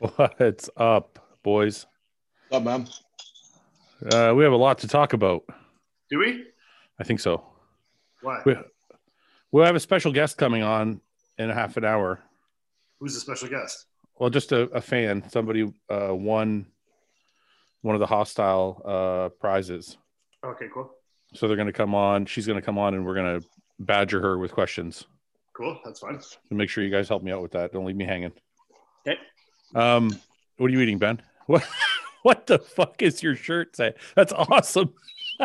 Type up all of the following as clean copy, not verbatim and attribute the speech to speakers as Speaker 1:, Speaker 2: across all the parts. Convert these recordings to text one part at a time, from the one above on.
Speaker 1: What's up, boys?
Speaker 2: What's up, man?
Speaker 1: We have a lot to talk about.
Speaker 3: Do we?
Speaker 1: I think so.
Speaker 3: What?
Speaker 1: We, we'll have a special guest coming on in a half an hour.
Speaker 3: Who's the special guest?
Speaker 1: Well, just a fan. Somebody won one of the hostile prizes.
Speaker 3: Okay, cool.
Speaker 1: So they're going to come on. She's going to come on, and we're going to badger her with questions.
Speaker 3: Cool. That's fine.
Speaker 1: So make sure you guys help me out with that. Don't leave me hanging.
Speaker 3: Okay.
Speaker 1: What are you eating, Ben? What the fuck is your shirt say? That's awesome.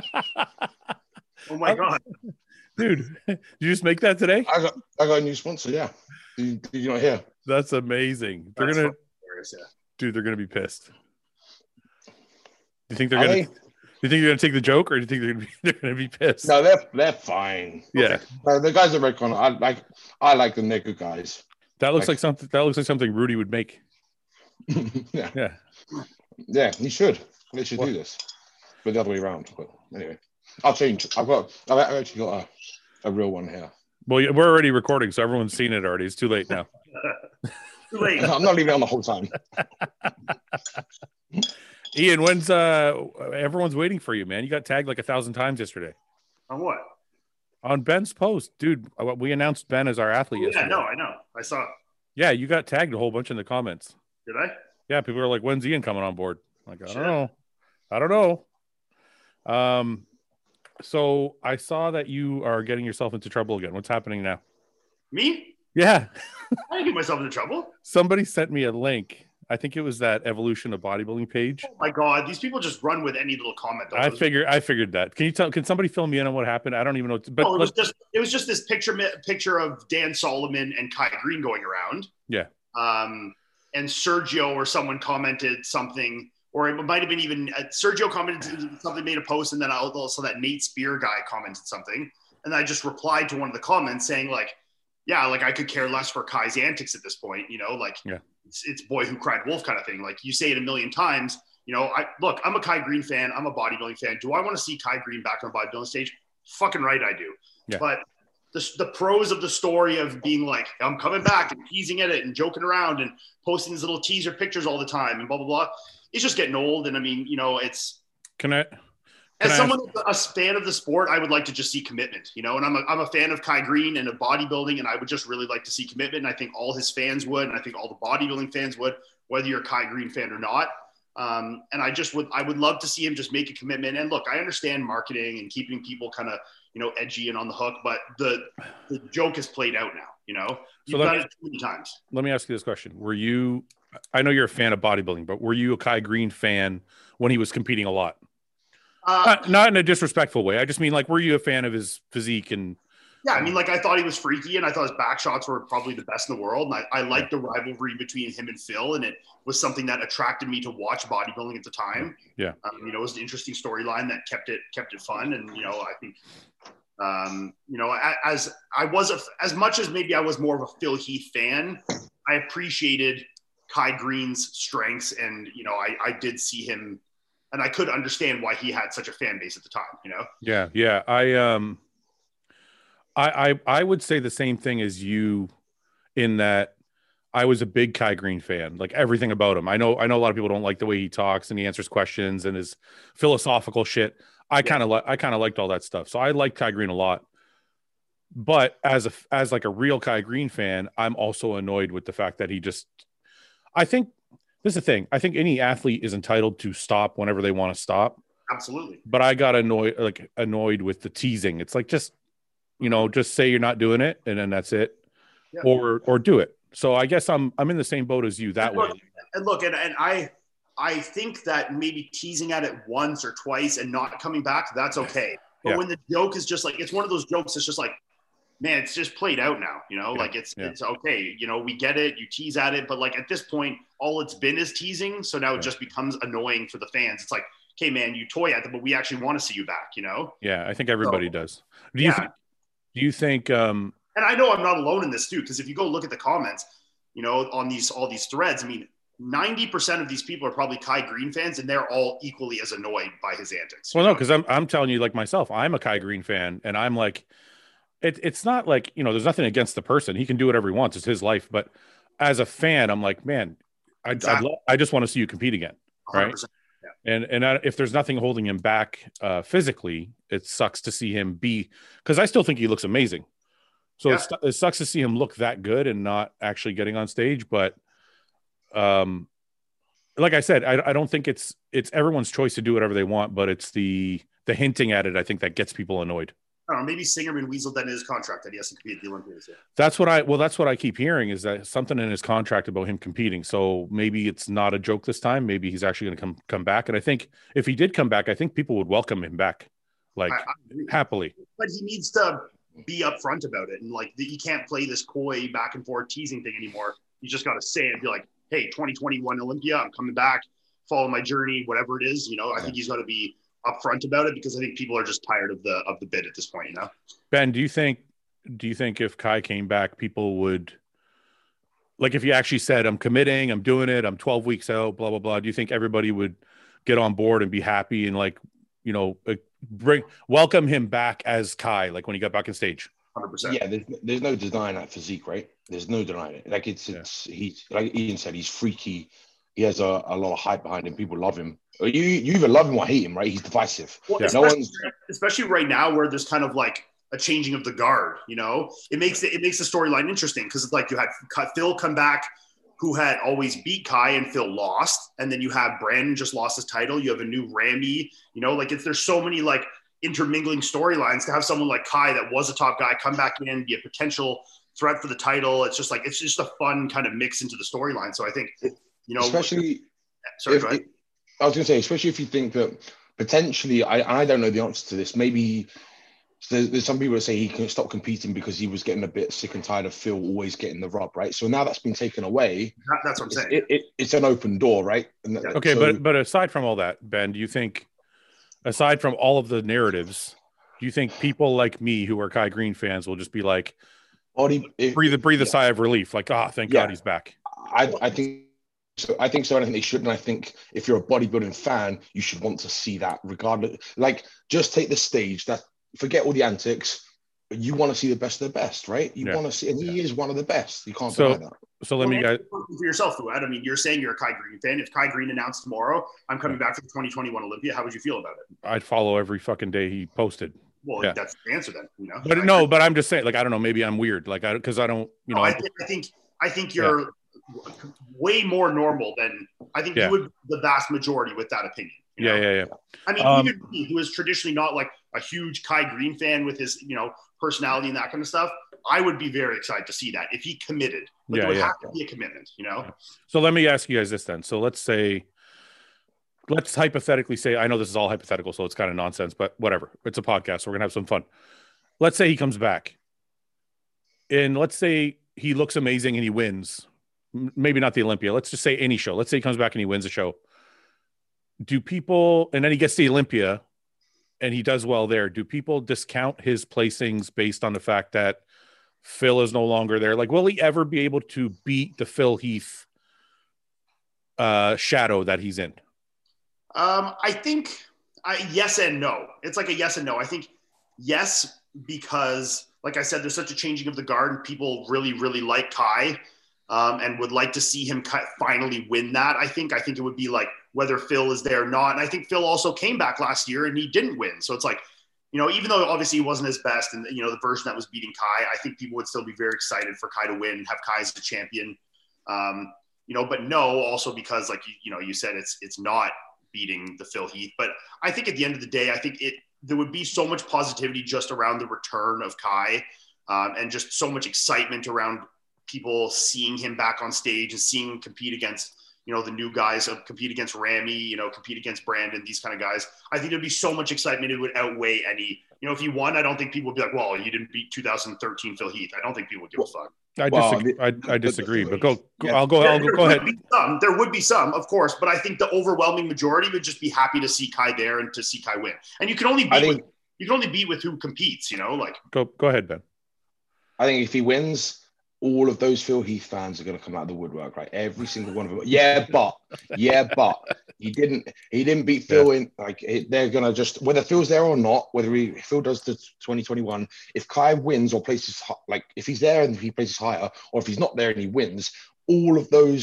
Speaker 3: Oh my God.
Speaker 1: Dude, did you just make that today?
Speaker 2: I got a new sponsor, yeah. Did you not hear?
Speaker 1: That's amazing.
Speaker 3: That's
Speaker 1: They're gonna
Speaker 3: hilarious, yeah.
Speaker 1: Dude, they're gonna be pissed. Do you think they're gonna take the joke, or do you think they're gonna be pissed?
Speaker 2: No, they're fine.
Speaker 1: Yeah.
Speaker 2: Okay. The guys at Redcon, I like them, they're good guys.
Speaker 1: That looks like something Rudy would make.
Speaker 2: Yeah.
Speaker 1: Yeah.
Speaker 2: Yeah, he should. They should do this. But the other way around. But anyway. I'll change. I've actually got a real one here.
Speaker 1: Well, we're already recording, so everyone's seen it already. It's too late now.
Speaker 3: Too late.
Speaker 2: I'm not leaving it on the whole time.
Speaker 1: Ian, when's everyone's waiting for you, man? You got tagged like 1,000 times yesterday.
Speaker 3: On what?
Speaker 1: On Ben's post, dude. We announced Ben as our athlete yesterday.
Speaker 3: Yeah, no, I know. I saw it.
Speaker 1: Yeah, you got tagged a whole bunch in the comments.
Speaker 3: Did I?
Speaker 1: Yeah, people are like, "When's Ian coming on board?" Like,
Speaker 3: Sure.
Speaker 1: I don't know. So I saw that you are getting yourself into trouble again. What's happening now?
Speaker 3: Me?
Speaker 1: Yeah,
Speaker 3: I didn't get myself into trouble.
Speaker 1: somebody sent me a link. I think it was that Evolution of Bodybuilding page.
Speaker 3: Oh my God. These people just run with any little comment.
Speaker 1: I figured that. Can somebody fill me in on what happened? I don't even know. But
Speaker 3: no, it was just this picture of Dan Solomon and Kai Green going around.
Speaker 1: Yeah.
Speaker 3: And Sergio or someone commented something, or it might have been even Sergio commented something, made a post, and then also that Nate Spear guy commented something, and I just replied to one of the comments saying like, yeah, like I could care less for Kai's antics at this point, like
Speaker 1: yeah.
Speaker 3: It's boy who cried wolf kind of thing. Like you say it a million times, I'm a Kai Green fan. I'm a bodybuilding fan. Do I want to see Kai Green back on the bodybuilding stage? Fucking right I do.
Speaker 1: Yeah.
Speaker 3: But the pros of the story of being like, I'm coming back and teasing at it and joking around and posting these little teaser pictures all the time and blah, blah, blah. It's just getting old. And I mean, it's. As someone a fan of the sport, I would like to just see commitment, and I'm a fan of Kai Green and of bodybuilding, and I would just really like to see commitment. And I think all his fans would, and I think all the bodybuilding fans would, whether you're a Kai Green fan or not. And I would love to see him just make a commitment. And look, I understand marketing and keeping people kind of, edgy and on the hook, but the joke is played out now, You've done it too many times.
Speaker 1: Let me ask you this question. I know you're a fan of bodybuilding, but were you a Kai Green fan when he was competing a lot? Not in a disrespectful way. I just mean, like, were you a fan of his physique? And
Speaker 3: yeah, I mean, like, I thought he was freaky, and I thought his back shots were probably the best in the world. And I liked the rivalry between him and Phil, and it was something that attracted me to watch bodybuilding at the time.
Speaker 1: Yeah,
Speaker 3: it was an interesting storyline that kept it fun. And I think, as much as maybe I was more of a Phil Heath fan, I appreciated Kai Green's strengths, and I did see him. And I could understand why he had such a fan base at the time,
Speaker 1: Yeah. I would say the same thing as you, in that I was a big Kai Green fan, like everything about him. I know a lot of people don't like the way he talks and he answers questions and his philosophical shit. I kind of liked all that stuff. So I liked Kai Green a lot. But as like a real Kai Green fan, I'm also annoyed with the fact that I think this is the thing. I think any athlete is entitled to stop whenever they want to stop.
Speaker 3: Absolutely.
Speaker 1: But I got annoyed with the teasing. It's like, just say you're not doing it, and then that's it. Yeah. Or do it. So I guess I'm in the same boat as you that way.
Speaker 3: And look, and I think that maybe teasing at it once or twice and not coming back, that's okay. But when the joke is just like, it's one of those jokes that's just like, man, it's just played out now, like it's okay. We get it. You tease at it, but like at this point, all it's been is teasing. So now it just becomes annoying for the fans. It's like, okay, man, you toy at them, but we actually want to see you back,
Speaker 1: Yeah, I think everybody does. Do you think,
Speaker 3: and I know I'm not alone in this too, because if you go look at the comments, on all these threads, I mean, 90% of these people are probably Kai Green fans, and they're all equally as annoyed by his antics.
Speaker 1: Well, no, because I'm telling you, like myself, I'm a Kai Green fan, and I'm like, it's not like, there's nothing against the person. He can do whatever he wants. It's his life. But as a fan, I'm like, man, I just want to see you compete again, right? Yeah. And if there's nothing holding him back physically, it sucks to see him be, because I still think he looks amazing. So it sucks to see him look that good and not actually getting on stage. But like I said, I don't think it's everyone's choice to do whatever they want, but it's the hinting at it, I think, that gets people annoyed.
Speaker 3: I don't know, maybe Singerman weaseled in his contract that he has to compete at the Olympics. Yeah.
Speaker 1: That's what I keep hearing, is that something in his contract about him competing. So maybe it's not a joke this time. Maybe he's actually going to come back. And I think if he did come back, I think people would welcome him back, like happily.
Speaker 3: But he needs to be upfront about it, and like he can't play this coy back and forth teasing thing anymore. You just got to say it and be like, "Hey, 2021 Olympia, I'm coming back. Follow my journey, whatever it is." I think he's got to be upfront about it, because I think people are just tired of the bid at this point.
Speaker 1: Ben, do you think if Kai came back, people would, like, if he actually said, "I'm committing, I'm doing it, I'm 12 weeks out, blah blah blah," do you think everybody would get on board and be happy and, like, welcome him back as Kai, like when he got back on stage?
Speaker 3: 100%.
Speaker 2: Yeah, there's no denying that physique, right? There's no denying it. Like he's, like Ian said, he's freaky. He has a lot of hype behind him. People love him. You either love him or hate him, right? He's divisive.
Speaker 3: Well, especially right now, where there's kind of like a changing of the guard. It makes the storyline interesting, because it's like you had Phil come back, who had always beat Kai, and Phil lost, and then you have Brandon just lost his title. You have a new Ramy. There's so many like intermingling storylines to have someone like Kai, that was a top guy, come back in, be a potential threat for the title. It's just a fun kind of mix into the storyline. So I think,
Speaker 2: especially,
Speaker 3: sorry, go ahead.
Speaker 2: I was going to say, especially if you think that potentially, I don't know the answer to this. Maybe there's some people that say he can stop competing because he was getting a bit sick and tired of Phil always getting the rub, right? So now that's been taken away.
Speaker 3: That's what I'm saying.
Speaker 2: It's an open door, right?
Speaker 1: Okay, but aside from all that, Ben, do you think, aside from all of the narratives, do you think people like me who are Kai Greene fans will just be like, breathe a sigh of relief, like, thank God he's back?
Speaker 2: I think so. I think so. And I think they should. And I think if you're a bodybuilding fan, you should want to see that regardless. Like, just take the stage. Forget all the antics. But you want to see the best of the best, right? You want to see, and he is one of the best. You can't deny that.
Speaker 1: So let me guys
Speaker 3: for yourself, Fouad. I mean, you're saying you're a Kai Greene fan. If Kai Greene announced tomorrow, "I'm coming back for the 2021 Olympia," how would you feel about it?
Speaker 1: I'd follow every fucking day he posted.
Speaker 3: Well, that's the answer then.
Speaker 1: But I'm just saying, like, I don't know. Maybe I'm weird, like, because I don't.
Speaker 3: I think you're way more normal than I think you would. The vast majority with that opinion.
Speaker 1: Yeah.
Speaker 3: I mean, even me, who is traditionally not like a huge Kai Greene fan with his, personality and that kind of stuff, I would be very excited to see that if he committed. But there would have to be a commitment,
Speaker 1: So let me ask you guys this then. So let's hypothetically say, I know this is all hypothetical, so it's kind of nonsense, but whatever. It's a podcast, so we're gonna have some fun. Let's say he comes back, and let's say he looks amazing and he wins. Maybe not the Olympia. Let's just say any show. Let's say he comes back and he wins a show. Do people, and then he gets the Olympia and he does well there, do people discount his placings based on the fact that Phil is no longer there? Like, will he ever be able to beat the Phil Heath shadow that he's in?
Speaker 3: I think yes and no. It's like a yes and no. I think yes, because like I said, there's such a changing of the guard, and people really, really like Kai. And would like to see him finally win that. I think it would be like whether Phil is there or not. And I think Phil also came back last year and he didn't win. So it's like, even though obviously he wasn't his best, and the version that was beating Kai, I think people would still be very excited for Kai to win, have Kai as the champion. But no, also because like you said, it's not beating the Phil Heath. But I think at the end of the day, I think there would be so much positivity just around the return of Kai, and just so much excitement around people seeing him back on stage and seeing him compete against, the new guys, compete against Ramy, compete against Brandon, these kind of guys. I think there'd be so much excitement. It would outweigh any, if he won, I don't think people would be like, well, you didn't beat 2013 Phil Heath. I don't think people would give a fuck.
Speaker 1: I disagree, but go ahead.
Speaker 3: There would be some, of course, but I think the overwhelming majority would just be happy to see Kai there and to see Kai win. And you can only beat with who competes,
Speaker 1: Go ahead, Ben.
Speaker 2: I think if he wins, all of those Phil Heath fans are going to come out of the woodwork, right? Every single one of them. Yeah, but he didn't beat Phil in. Like, they're going to just, whether Phil's there or not, whether Phil does the 2021, if Kai wins or places, like if he's there and he places higher, or if he's not there and he wins, all of those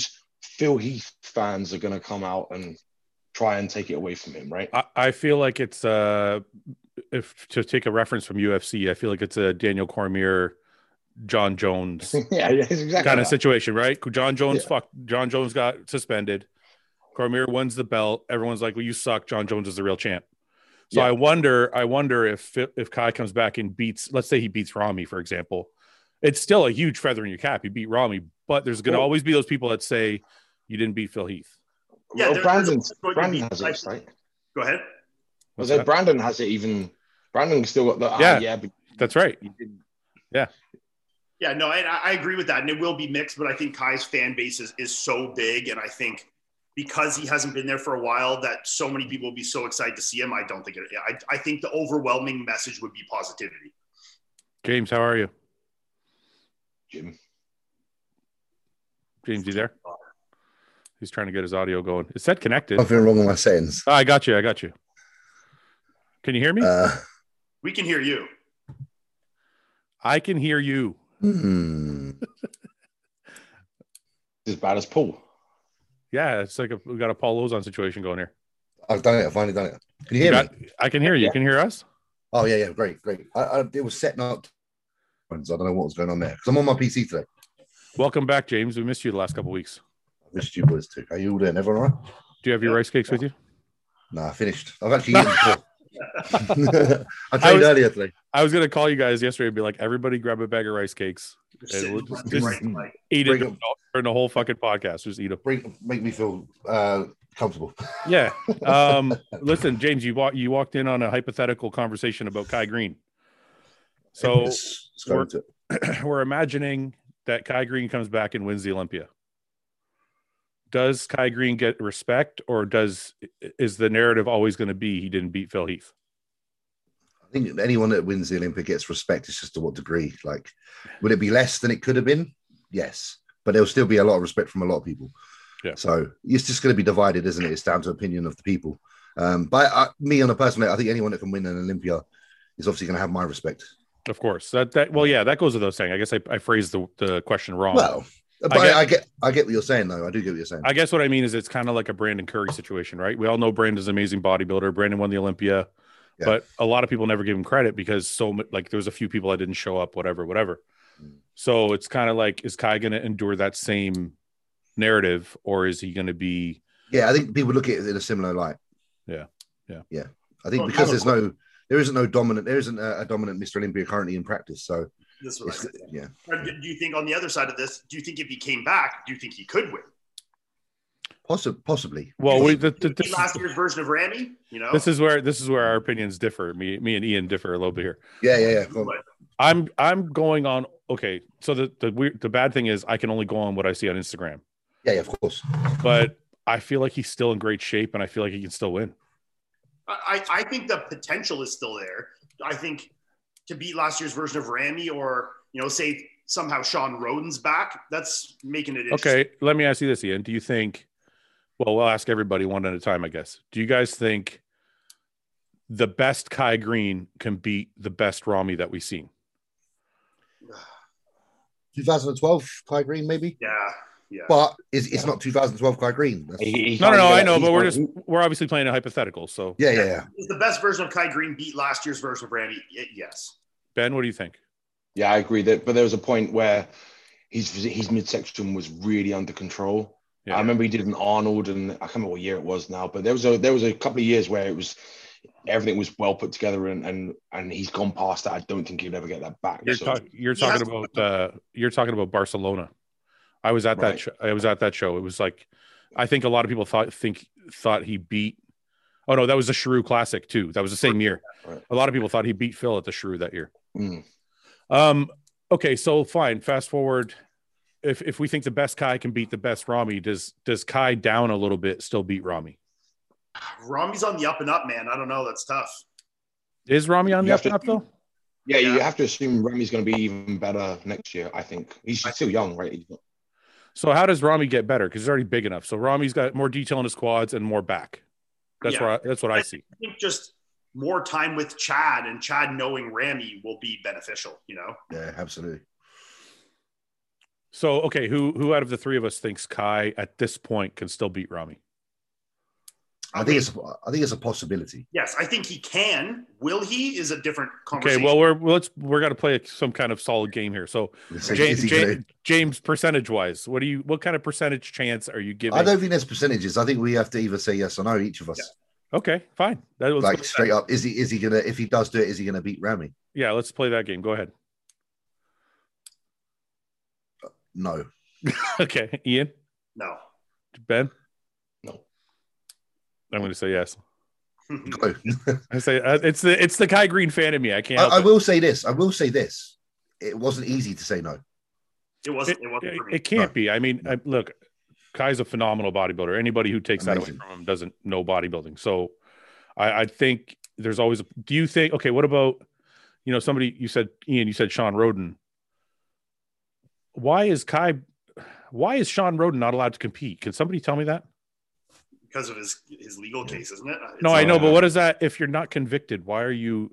Speaker 2: Phil Heath fans are going to come out and try and take it away from him, right?
Speaker 1: I feel like it's if to take a reference from UFC, I feel like it's a Daniel Cormier, John Jones
Speaker 2: Yeah, it's exactly
Speaker 1: kind of
Speaker 2: that.
Speaker 1: situation, right? John Jones John Jones got suspended. Cormier wins the belt. Everyone's like, "Well, you suck. John Jones is the real champ." So I wonder if Kai comes back and beats, let's say he beats Rami, for example. It's still a huge feather in your cap. You beat Rami, but there's going to always be those people that say you didn't beat Phil Heath.
Speaker 3: Yeah,
Speaker 2: well, Brandon has it, right?
Speaker 3: Go ahead.
Speaker 2: Brandon has it even. Brandon still got the. But
Speaker 1: that's right. Yeah.
Speaker 3: Yeah, no, I agree with that. And it will be mixed, but I think Kai's fan base is so big. And I think because he hasn't been there for a while, that so many people will be so excited to see him. I don't think I think the overwhelming message would be positivity.
Speaker 1: James, how are you?
Speaker 2: James,
Speaker 1: you there? He's trying to get his audio going. Is that connected?
Speaker 4: Nothing wrong with my settings.
Speaker 1: Oh, I got you. Can you hear me?
Speaker 3: We can hear you.
Speaker 1: I can hear you.
Speaker 2: As bad as Paul.
Speaker 1: Yeah, it's like we got a Paul Lozon situation going here.
Speaker 4: I've done it. I've finally done it. Can you hear me?
Speaker 1: I can hear you. Can you hear us?
Speaker 4: Oh, yeah. Great. It was setting up. I don't know what was going on there because I'm on my PC today.
Speaker 1: Welcome back, James. We missed you the last couple of weeks.
Speaker 4: I missed you boys too. Are you all doing? Everyone all right?
Speaker 1: Do you have your rice cakes with you?
Speaker 4: Nah, finished. I've actually eaten before. I trained earlier today.
Speaker 1: I was going to call you guys yesterday and be like, everybody grab a bag of rice cakes. And we'll just eat it during the whole fucking podcast. Just eat them.
Speaker 4: Make me feel comfortable.
Speaker 1: Yeah. Listen, James, you walked in on a hypothetical conversation about Kai Green. So we're imagining that Kai Green comes back and wins the Olympia. Does Kai Green get respect, or is the narrative always going to be he didn't beat Phil Heath?
Speaker 4: I think anyone that wins the Olympic gets respect. It's just to what degree. Like, would it be less than it could have been? Yes, but there'll still be a lot of respect from a lot of people. Yeah. So it's just going to be divided, isn't it? It's down to opinion of the people. But me, on a personal, I think anyone that can win an Olympia is obviously going to have my respect.
Speaker 1: Of course. That goes without saying. I guess I phrased the question wrong.
Speaker 4: Well, but I get what you're saying, though. I do get what you're saying.
Speaker 1: I guess what I mean is it's kind of like a Brandon Curry situation, right? We all know Brandon's an amazing bodybuilder. Brandon won the Olympia, but a lot of people never give him credit because there was a few people that didn't show up, whatever. So it's kind of like, is Kai going to endure that same narrative, or is he going to be?
Speaker 4: Yeah, I think people look at it in a similar light.
Speaker 1: Yeah.
Speaker 4: I think because there isn't a dominant Mr. Olympia currently in practice. So
Speaker 3: this is yeah. Do you think on the other side of this, do you think if he came back, do you think he could win?
Speaker 4: Possibly.
Speaker 1: Well,
Speaker 3: last year's version of Rami,
Speaker 1: this is where our opinions differ. Me and Ian differ a little bit here.
Speaker 4: Yeah.
Speaker 1: I'm going on. Okay, so the bad thing is I can only go on what I see on Instagram.
Speaker 4: Yeah, of course.
Speaker 1: But I feel like he's still in great shape, and I feel like he can still win.
Speaker 3: I think the potential is still there. I think to beat last year's version of Rami, or say somehow Sean Roden's back, that's making it interesting.
Speaker 1: Okay, let me ask you this, Ian. Do you think? Well, we'll ask everybody one at a time, I guess. Do you guys think the best Kai Green can beat the best Rami that we've seen?
Speaker 4: 2012 Kai Green, maybe.
Speaker 3: Yeah.
Speaker 4: But it's not 2012 Kai Green.
Speaker 1: No, I know, but we're obviously playing a hypothetical. So
Speaker 4: yeah.
Speaker 3: Is the best version of Kai Green beat last year's version of Randy? Yes.
Speaker 1: Ben, what do you think?
Speaker 2: Yeah, I agree but there was a point where his midsection was really under control. Yeah. I remember he did an Arnold, and I can't remember what year it was now, but there was a couple of years where everything was well put together, and he's gone past that. I don't think he'll ever get that back.
Speaker 1: You're talking about Barcelona. I was at that. I was at that show. It was like, I think a lot of people thought he beat. Oh no, that was the Shrew Classic too. That was the same year. Right. A lot of people thought he beat Phil at the Shrew that year. Okay, so fine. Fast forward. If we think the best Kai can beat the best Rami, does Kai down a little bit still beat Rami?
Speaker 3: Rami's on the up and up, man. I don't know. That's tough.
Speaker 1: Is Rami on the up and up though?
Speaker 2: Yeah, you have to assume Rami's going to be even better next year. I think he's still young, right?
Speaker 1: So how does Rami get better? Because he's already big enough. So Rami's got more detail in his quads and more back. That's what I see.
Speaker 3: I think just more time with Chad, and Chad knowing Rami will be beneficial.
Speaker 4: Yeah, absolutely.
Speaker 1: So, okay, who out of the three of us thinks Kai at this point can still beat Rami?
Speaker 4: I think it's a possibility.
Speaker 3: Yes, I think he can. Will he is a different conversation.
Speaker 1: Okay, well we're gonna play some kind of solid game here. So James, percentage wise, what kind of percentage chance are you giving?
Speaker 4: I don't think there's percentages. I think we have to either say yes or no, each of us.
Speaker 1: Yeah. Okay, fine.
Speaker 4: Like straight up, is he gonna, if he does do it, is he gonna beat Rami?
Speaker 1: Yeah, let's play that game. Go ahead.
Speaker 4: No.
Speaker 1: Okay, Ian.
Speaker 3: No.
Speaker 1: Ben.
Speaker 2: No.
Speaker 1: I'm going to say yes.
Speaker 4: No.
Speaker 1: I say it's the Kai Green fan in me. I can't.
Speaker 4: I will say this. It wasn't easy to say no.
Speaker 3: It wasn't. It wasn't for me.
Speaker 1: It can't be. I mean, look, Kai's a phenomenal bodybuilder. Anybody who takes that away from him doesn't know bodybuilding. So, I think there's always. Do you think? Okay, what about somebody? You said Ian. You said Sean Roden. Why is Sean Roden not allowed to compete? Can somebody tell me that?
Speaker 3: Because of his legal case, isn't it?
Speaker 1: No, I know, but what is that? If you're not convicted, why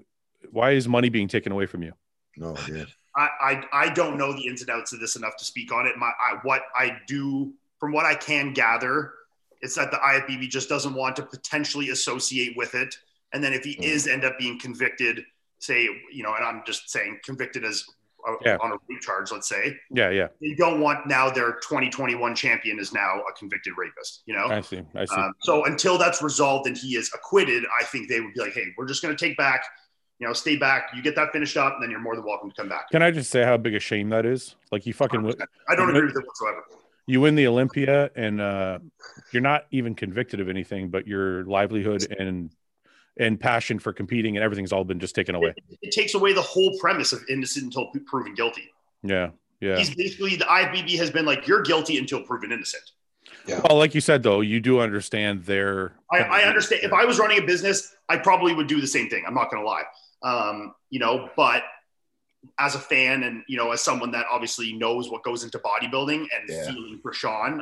Speaker 1: is money being taken away from you?
Speaker 4: No, yeah.
Speaker 3: I don't know the ins and outs of this enough to speak on it. What I do, from what I can gather, it's that the IFBB just doesn't want to potentially associate with it. And then if he is end up being convicted, say, and I'm just saying convicted as on a rape charge, let's say.
Speaker 1: Yeah.
Speaker 3: They don't want now their 2021 champion is now a convicted rapist,
Speaker 1: I see.
Speaker 3: So until that's resolved and he is acquitted, I think they would be like, hey, we're just going to take back, stay back. You get that finished up, and then you're more than welcome to come back.
Speaker 1: Can I just say how big a shame that is? Like, you fucking
Speaker 3: I don't agree with it whatsoever.
Speaker 1: You win the Olympia, and you're not even convicted of anything, but your livelihood and passion for competing and everything's all been just taken away.
Speaker 3: It takes away the whole premise of innocent until proven guilty.
Speaker 1: Yeah.
Speaker 3: He's basically, the IFBB has been like, you're guilty until proven innocent.
Speaker 1: Yeah. Well, like you said, though, you do understand their.
Speaker 3: I understand. If I was running a business, I probably would do the same thing. I'm not going to lie. But as a fan and, as someone that obviously knows what goes into bodybuilding and feeling for Sean,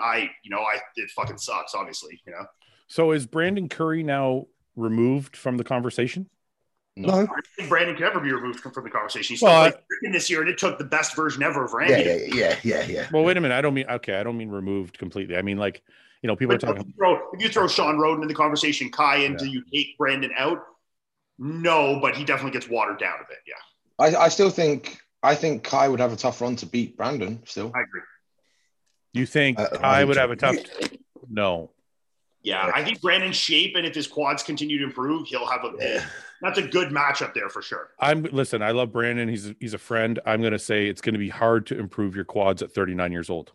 Speaker 3: it fucking sucks, obviously,
Speaker 1: So is Brandon Curry now removed from the conversation?
Speaker 3: No, I don't think Brandon can ever be removed from the conversation. He's still this year, and it took the best version ever of Randy.
Speaker 4: Yeah.
Speaker 1: Well, wait a minute. I don't mean removed completely. I mean, like, people are talking.
Speaker 3: If you throw Sean Roden in the conversation, Kai in, do you take Brandon out? No, but he definitely gets watered down a bit. Yeah.
Speaker 2: I think Kai would have a tough run to beat Brandon. Still,
Speaker 3: I agree.
Speaker 1: You think Kai would have a tough? No.
Speaker 3: Yeah, I think Brandon's shape, and if his quads continue to improve, he'll have that's a good matchup there for sure.
Speaker 1: Listen, I love Brandon. He's a friend. I'm going to say it's going to be hard to improve your quads at 39 years old.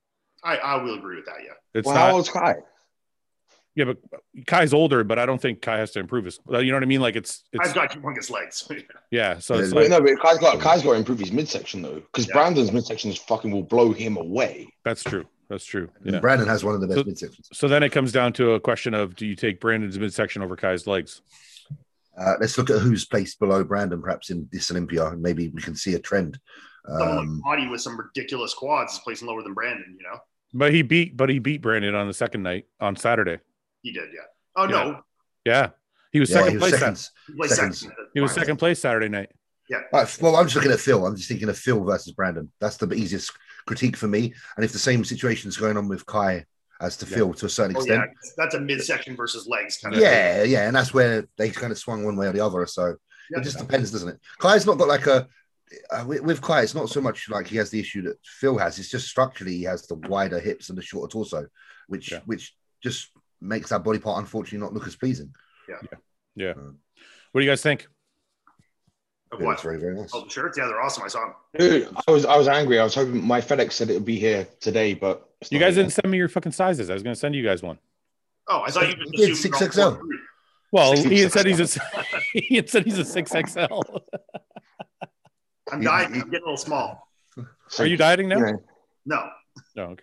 Speaker 3: I will agree with that. Yeah.
Speaker 2: How old's Kai?
Speaker 1: Yeah, but Kai's older, but I don't think Kai has to improve his. You know what I mean? Like it's.
Speaker 3: Kai's got humongous legs.
Speaker 1: Yeah, so it's
Speaker 2: like, no, but Kai's got to improve his midsection though, because Brandon's midsection will blow him away.
Speaker 1: That's true. Yeah.
Speaker 4: Brandon has one of the best midsections.
Speaker 1: So then it comes down to a question of, do you take Brandon's midsection over Kai's legs?
Speaker 4: Let's look at who's placed below Brandon, perhaps in this Olympia, and maybe we can see a trend.
Speaker 3: Someone like Marty with some ridiculous quads is placing lower than Brandon,
Speaker 1: But he beat Brandon on the second night on Saturday.
Speaker 3: He did, yeah. Oh no.
Speaker 1: Yeah. He was second place. He was second place Saturday night.
Speaker 3: Yeah.
Speaker 4: Well, I'm just looking at Phil. I'm just thinking of Phil versus Brandon. That's the easiest critique for me. And if the same situation is going on with Kai as to Phil to a certain extent.
Speaker 3: Yeah. That's a midsection versus legs kind of
Speaker 4: thing. Yeah. And that's where they kind of swung one way or the other. So it just depends, doesn't it? Kai's not got like with Kai, it's not so much like he has the issue that Phil has. It's just structurally he has the wider hips and the shorter torso, which just makes that body part unfortunately not look as pleasing.
Speaker 1: Yeah. What do you guys think?
Speaker 3: What?
Speaker 4: Very, very nice.
Speaker 3: Oh, the shirts? Yeah, they're awesome. I saw them.
Speaker 2: Dude, I was angry. I was hoping my FedEx said it would be here today, but
Speaker 1: you guys didn't send me your fucking sizes. I was going to send you guys one.
Speaker 3: Oh, I thought you
Speaker 4: did 6XL.
Speaker 1: Well, Ian said he's a 6XL.
Speaker 3: I'm dieting. I'm getting a little small.
Speaker 1: Are you dieting now?
Speaker 2: Yeah.
Speaker 3: No.
Speaker 1: Oh, okay.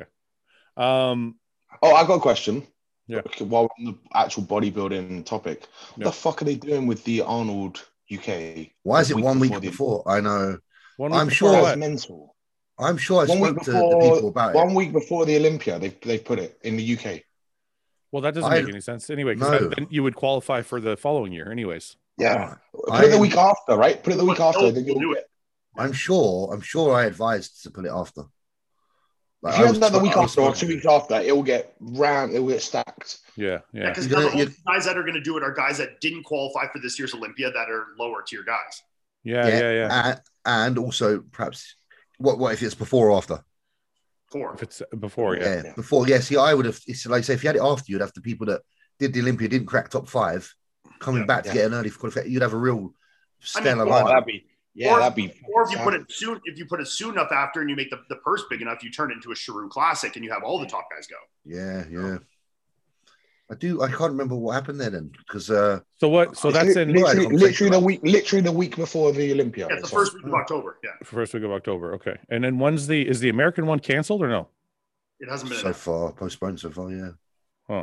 Speaker 2: I got a question.
Speaker 1: Yeah.
Speaker 2: While we're on the actual bodybuilding topic, what the fuck are they doing with the Arnold UK?
Speaker 4: Why is it 1 week before? I know. I'm sure
Speaker 2: that's mental.
Speaker 4: I'm sure I spoke to the people about it.
Speaker 2: 1 week before the Olympia, they put it in the UK.
Speaker 1: Well, that doesn't make any sense anyway, because then you would qualify for the following year anyways.
Speaker 2: Yeah. Put it the week after, right? Put it the week after.
Speaker 4: I'm sure I advised to put it after.
Speaker 2: Like, if you have that the week after or 2 weeks after, it will get round. It will get stacked.
Speaker 1: Yeah.
Speaker 3: Because the guys that are going to do it are guys that didn't qualify for this year's Olympia that are lower tier guys.
Speaker 1: Yeah.
Speaker 4: And also perhaps what if it's before or after?
Speaker 1: If it's before, yeah.
Speaker 4: Before, yeah. See, I would have. It's like, say, if you had it after, you'd have the people that did the Olympia, didn't crack top 5, coming back to get an early qualification. You'd have a real stellar lineup.
Speaker 2: That'd be.
Speaker 3: Or if you put it soon enough after, and you make the purse big enough, you turn it into a Chiru Classic, and you have all the top guys go.
Speaker 4: Yeah. I can't remember what happened there then, because
Speaker 1: so that's
Speaker 2: literally the week before the Olympia.
Speaker 3: Yeah, the first week of October. Yeah,
Speaker 1: first week of October. Okay, and then is the American one canceled or no?
Speaker 3: It hasn't been
Speaker 4: so far postponed so far. Yeah.
Speaker 1: Huh.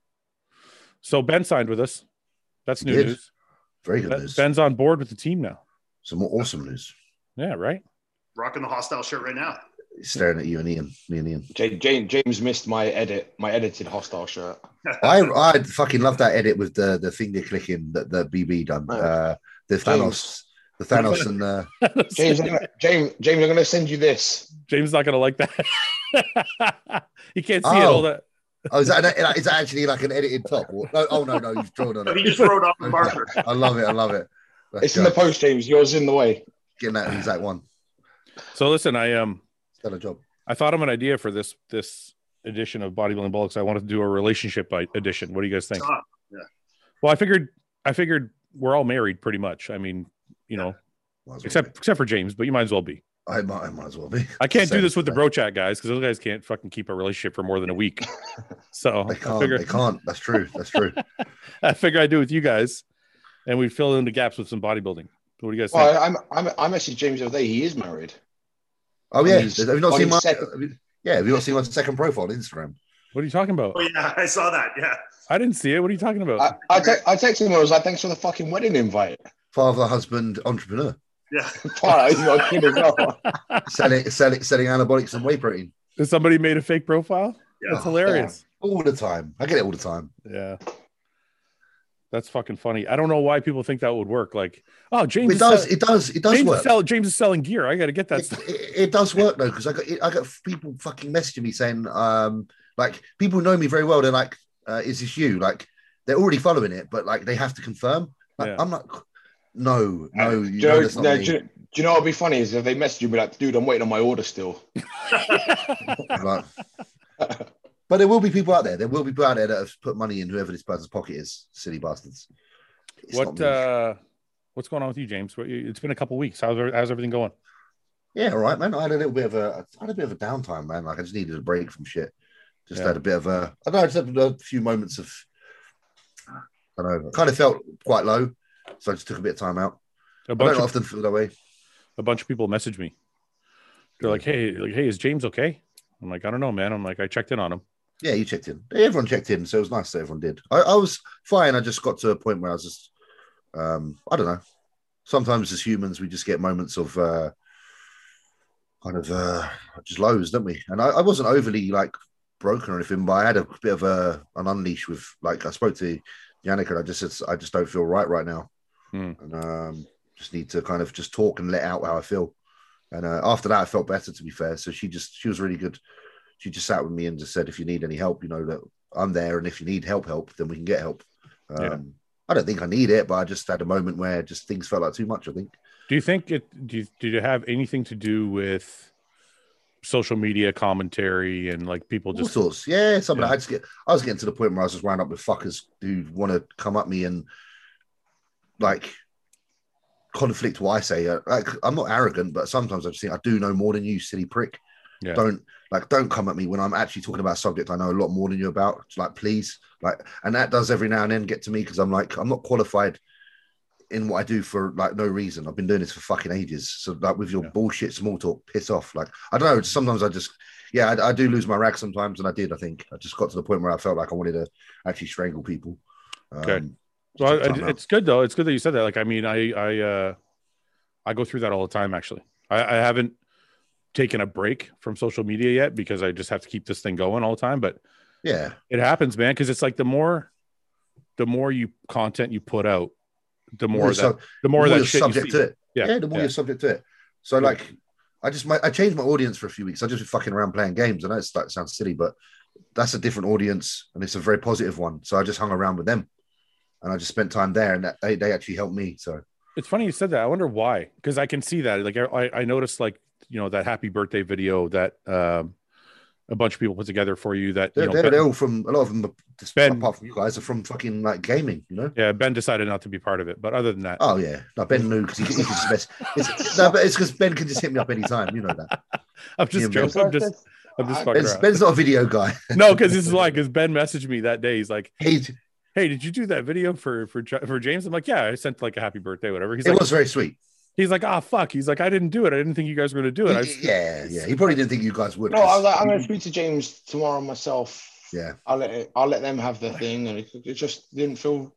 Speaker 1: So Ben signed with us. That's new news.
Speaker 4: Very good news.
Speaker 1: Ben's on board with the team now.
Speaker 4: Some more awesome news.
Speaker 1: Yeah, right.
Speaker 3: Rocking the Hostile shirt right now.
Speaker 4: He's staring at you and Ian. Me and
Speaker 2: Ian. James missed my edited Hostile shirt.
Speaker 4: I fucking love that edit with the finger clicking that the BB done. The Thanos and
Speaker 2: James, I'm gonna send you this.
Speaker 1: James is not gonna like that. He can't see it all that.
Speaker 4: Oh, is that actually like an edited top? No, you've drawn on it.
Speaker 3: He just wrote off the marker.
Speaker 4: I love it.
Speaker 2: It's in the post, James. Yours in the way.
Speaker 4: Getting that exact one.
Speaker 1: So listen,
Speaker 4: done a job.
Speaker 1: I thought of an idea for this edition of Bodybuilding Bollocks. I wanted to do a relationship edition. What do you guys think?
Speaker 3: Yeah.
Speaker 1: Well, I figured we're all married pretty much. I mean, except for James, but you might as well be.
Speaker 4: I might as well be.
Speaker 1: I can't do this with the bro chat guys because those guys can't fucking keep a relationship for more than a week. So
Speaker 4: they can't. That's true.
Speaker 1: I figure I'd do it with you guys, and we'd fill in the gaps with some bodybuilding. What do you guys think?
Speaker 2: Well, I messaged James the other day. He is married.
Speaker 4: Oh yeah, have you not seen my? Have you not seen my second profile on Instagram?
Speaker 1: What are you talking about?
Speaker 3: Oh yeah, I saw that. Yeah,
Speaker 1: I didn't see it. What are you talking about?
Speaker 2: I texted him. I was like, "Thanks for the fucking wedding invite."
Speaker 4: Father, husband, entrepreneur.
Speaker 3: Yeah,
Speaker 2: he's got a kid as well.
Speaker 4: selling anabolics and whey protein.
Speaker 1: Has somebody made a fake profile?
Speaker 3: Yeah.
Speaker 1: That's hilarious.
Speaker 4: Yeah. All the time. I get it all the time.
Speaker 1: Yeah. That's fucking funny. I don't know why people think that would work. Like, oh, James.
Speaker 4: It does
Speaker 1: James
Speaker 4: work.
Speaker 1: James is selling gear. I got to get that stuff.
Speaker 4: It does work though, because I got people fucking messaging me saying, like people know me very well. They're like, "Is this you?" Like they're already following it, but like they have to confirm. Like, yeah. I'm like, no. Do you know what would be funny is if they message you, be like, "Dude, I'm waiting on my order still." Like, but there will be people out there. There will be people out there that have put money in whoever this person's pocket is. Silly bastards.
Speaker 1: What's going on with you, James? It's been a couple of weeks. How's everything going?
Speaker 4: Yeah, all right, man. I had a bit of a downtime, man. Like I just needed a break from shit. Had a bit of a. I don't know. I just had a few moments of. I don't know. I kind of felt quite low, so I just took a bit of time out. I don't often feel that way.
Speaker 1: A bunch of people message me. They're like, "Hey, is James okay?" I'm like, "I don't know, man." I'm like, "I checked in on him."
Speaker 4: Yeah, you checked in. Everyone checked in, so it was nice that everyone did. I was fine. I just got to a point where I was just, I don't know. Sometimes as humans, we just get moments of just lows, don't we? And I wasn't overly like broken or anything, but I had a bit of an unleash with like I spoke to Yannick and I just said I just don't feel right now, and just need to kind of just talk and let out how I feel. And after that, I felt better, to be fair. So she was really good. She just sat with me and just said, if you need any help, you know that I'm there. And if you need help, then we can get help. I don't think I need it, but I just had a moment where just things felt like too much, I think.
Speaker 1: Do you think did it have anything to do with social media commentary and like people just...
Speaker 4: All sorts. Yeah, some of that. I was getting to the point where I was just wound up with fuckers who want to come at me and like conflict what I say. Like, I'm not arrogant, but sometimes I just think I do know more than you, silly prick. Yeah. Don't come at me when I'm actually talking about a subject I know a lot more than you about. It's like, please, like, and that does every now and then get to me because I'm like, I'm not qualified in what I do for like no reason. I've been doing this for fucking ages. So like with your bullshit small talk, piss off. Like, I don't know. Sometimes I just, I do lose my rag sometimes, and I did. I think I just got to the point where I felt like I wanted to actually strangle people.
Speaker 1: Okay. Well, it's good though. It's good that you said that. Like, I mean, I go through that all the time. Actually, I haven't taken a break from social media yet because I just have to keep this thing going all the time. But
Speaker 4: yeah,
Speaker 1: it happens, man. Because it's like the more content you put out, the more
Speaker 4: you're subject to it.
Speaker 1: Yeah,
Speaker 4: the more you're subject to it. So like I changed my audience for a few weeks. I just been fucking around playing games. I know it sounds silly, but that's a different audience and it's a very positive one. So I just hung around with them and I just spent time there, and they actually helped me. So
Speaker 1: it's funny you said that. I wonder why, because I can see that. Like I noticed, like, you know, that happy birthday video that a bunch of people put together for you. That
Speaker 4: they're all from, a lot of them,
Speaker 1: Ben,
Speaker 4: apart from you guys, are from fucking like gaming. You know?
Speaker 1: Yeah, Ben decided not to be part of it, but other than that,
Speaker 4: oh yeah, no, Ben knew because he can just no, but it's because Ben can just hit me up anytime. You know that.
Speaker 1: I'm just joking. I'm just fucking around.
Speaker 4: Ben's not a video guy.
Speaker 1: No, because this is why. Because Ben messaged me that day. He's like, Hey, did you do that video for James? I'm like, yeah, I sent like a happy birthday, whatever. It
Speaker 4: was very sweet.
Speaker 1: He's like, fuck. He's like, I didn't do it. I didn't think you guys were going to do it.
Speaker 4: Yeah. He probably didn't think you guys would.
Speaker 2: No, I was like, I'm going to speak to James tomorrow myself.
Speaker 4: Yeah.
Speaker 2: I'll let them have the thing, and it just didn't feel.